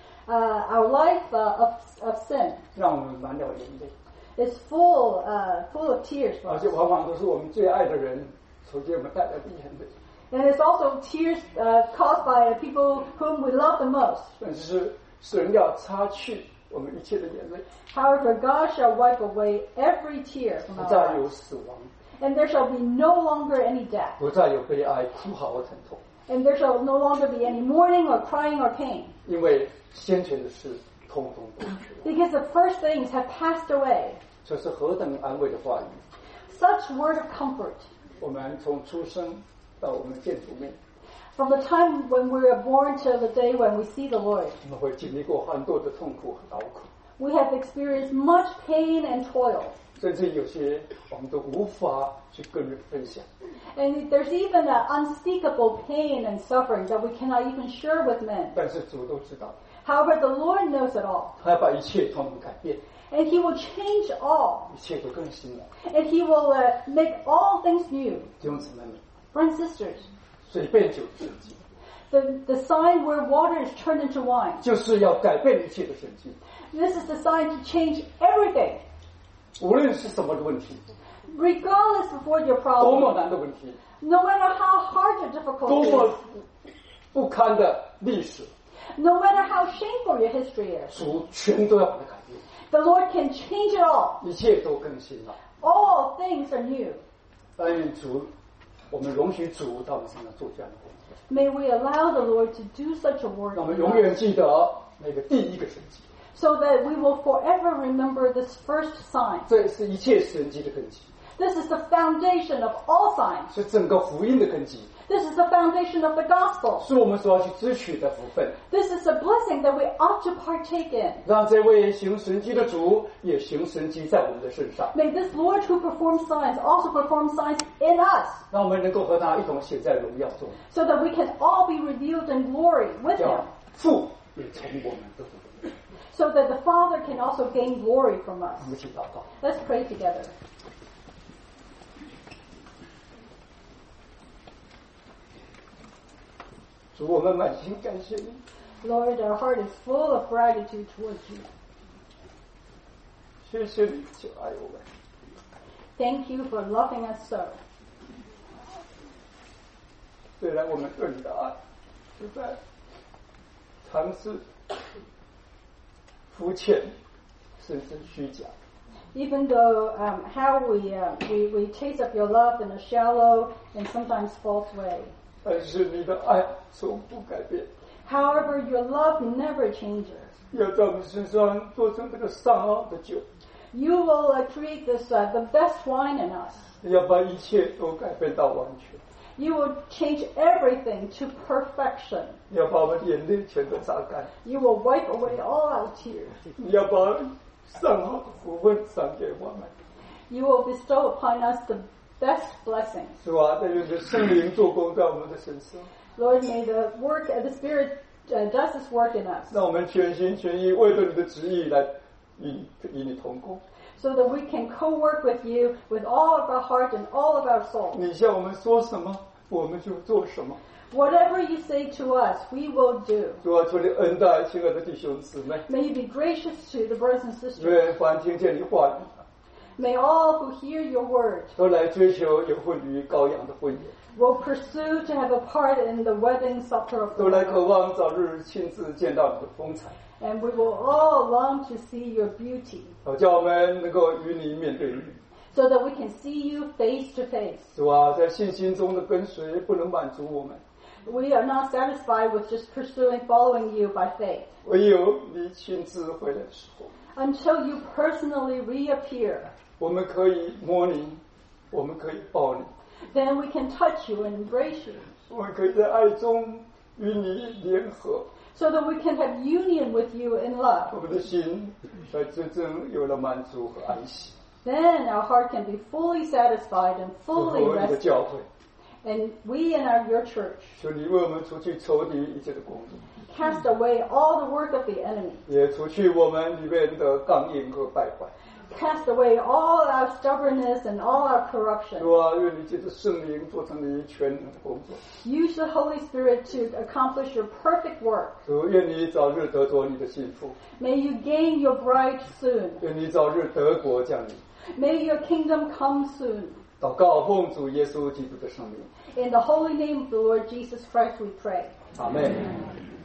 our life of sin 让我们满了眼泪， is full of tears for 而 us. 且往往都是我们最爱的人所给我们带来的眼泪。 And it's also tears caused by people whom we love the most. 但是神要擦去我们一切的眼泪， However, God shall wipe away every tear from 不 our 再 eyes. 有死亡， And there shall be no longer any death. 不再有悲哀、哭嚎和疼痛。 And there shall no longer be any mourning or crying or pain. 因为先前的事通通过去了。 Because the first things have passed away. 这是何等安慰的话语！ Such word of comfort. 我们从出生到我们见主面， From the time when we are born till the day when we see the Lord. 我们会经历过很多的痛苦和劳苦， We have experienced much pain and toil. 甚至有些我们都无法去跟人分享。 And there's even an unspeakable pain and suffering that we cannot even share with men. 但是主都知道， However, the Lord knows it all. 他要把一切统统改变， And He will change all. 一切都更新了。 And He will make all things new. 弟兄姊妹们， Brothers and sisters, 水变酒自己， the sign where water is turned into wine. 就是要改变一切的神迹。 This is the sign to change everything. 无论是什么的问题， Regardless of what your 多么 problem, 难的问题， no matter how hard or 多 difficult 么 it is, 不堪的历史， no matter how shameful your history is, 主全都要把它改变， the Lord can change it all. 一切都更新了。 All things are new. 但愿主，我们容许主到我们身上做这样的工作， May we allow the Lord to do such a work 让我们 in 永 us, 远记得那个第一个神迹， so that we will forever remember this first sign. 这是一切神迹的根基， This is the foundation of all signs. 是整个福音的根基， This is the foundation of the gospel. 是我们所要去支取的福分。 This is a blessing that we ought to partake in. 让这位行神迹的主也行神迹在我们的身上， May this Lord who performs signs also perform signs in us, 让我们能够和他一同显在荣耀中， so that we can all be revealed in glory with Him, 叫父也从我们得福。 so that the Father can also gain glory from us. 我们一起祷告。 Let's pray together. 主，我们满心感谢你， Lord, our heart is full of gratitude towards you. 谢谢你就爱我们。 Thank you for loving us so. 虽然我们对你的爱实在常是肤浅，甚至虚假， Even though how we chase up your love in a shallow and sometimes false way. 但是你的爱从不改变， However, your love never changes. 要在我们身上做成这个上好的酒， You will create this the best wine in us. 要把一切都改变到完全， You will change everything to perfection. 要把我们眼泪全都擦干， You will wipe away all our tears. 你要把上好的福分赏给我们。 You will bestow upon us the best blessings. 是吧？但愿圣灵做工在我们的身上， Lord, may the work of the Spirit does this work in us, 让我们全心全意为着你的旨意来与你同工。 so that we can co-work with you with all of our heart and all of our soul. 你向我们说什么，我们就做什么。 Whatever you say to us, we will do. 主啊，求你恩待亲爱的弟兄姊妹， May you be gracious to the brothers and sisters. 愿凡听见你话语， May all who hear your word 都来追求有份于羔羊的婚宴， will pursue to have a part in the wedding supper of the 都来 Lord. 渴望早日亲自见到你的风采， And we will all long to see your beauty, 好叫我们能够与你面对面。 so that we can see you face to face. 主啊，在信心中的跟随不能满足我们， We are not satisfied with just pursuing, following you by faith. 唯有你亲自回来的时候， Until you personally reappear, 我们可以摸你，我们可以抱你， then we can touch you and embrace you, 我们可以在爱中与你联合， so that we can have union with you in love. 我们的心才真正有了满足和安息。 Then our heart can be fully satisfied and 主 fully 和你的 rested. 教会， And we and your church 求你为我们除去仇敌一切的工作， cast away all the work of the enemy, 也除去我们里面的刚硬和败坏。 cast away all our stubbornness and all our corruption. 主啊，愿你借着圣灵做成你全能的工作。 Use the Holy Spirit to accomplish your perfect work. 主，愿你早日得着你的幸福， May you gain your bride soon. 愿你早日得国降临。 May your kingdom come soon. 祷告奉主耶稣基督的圣名， In the holy name of the Lord Jesus Christ we pray. 阿门。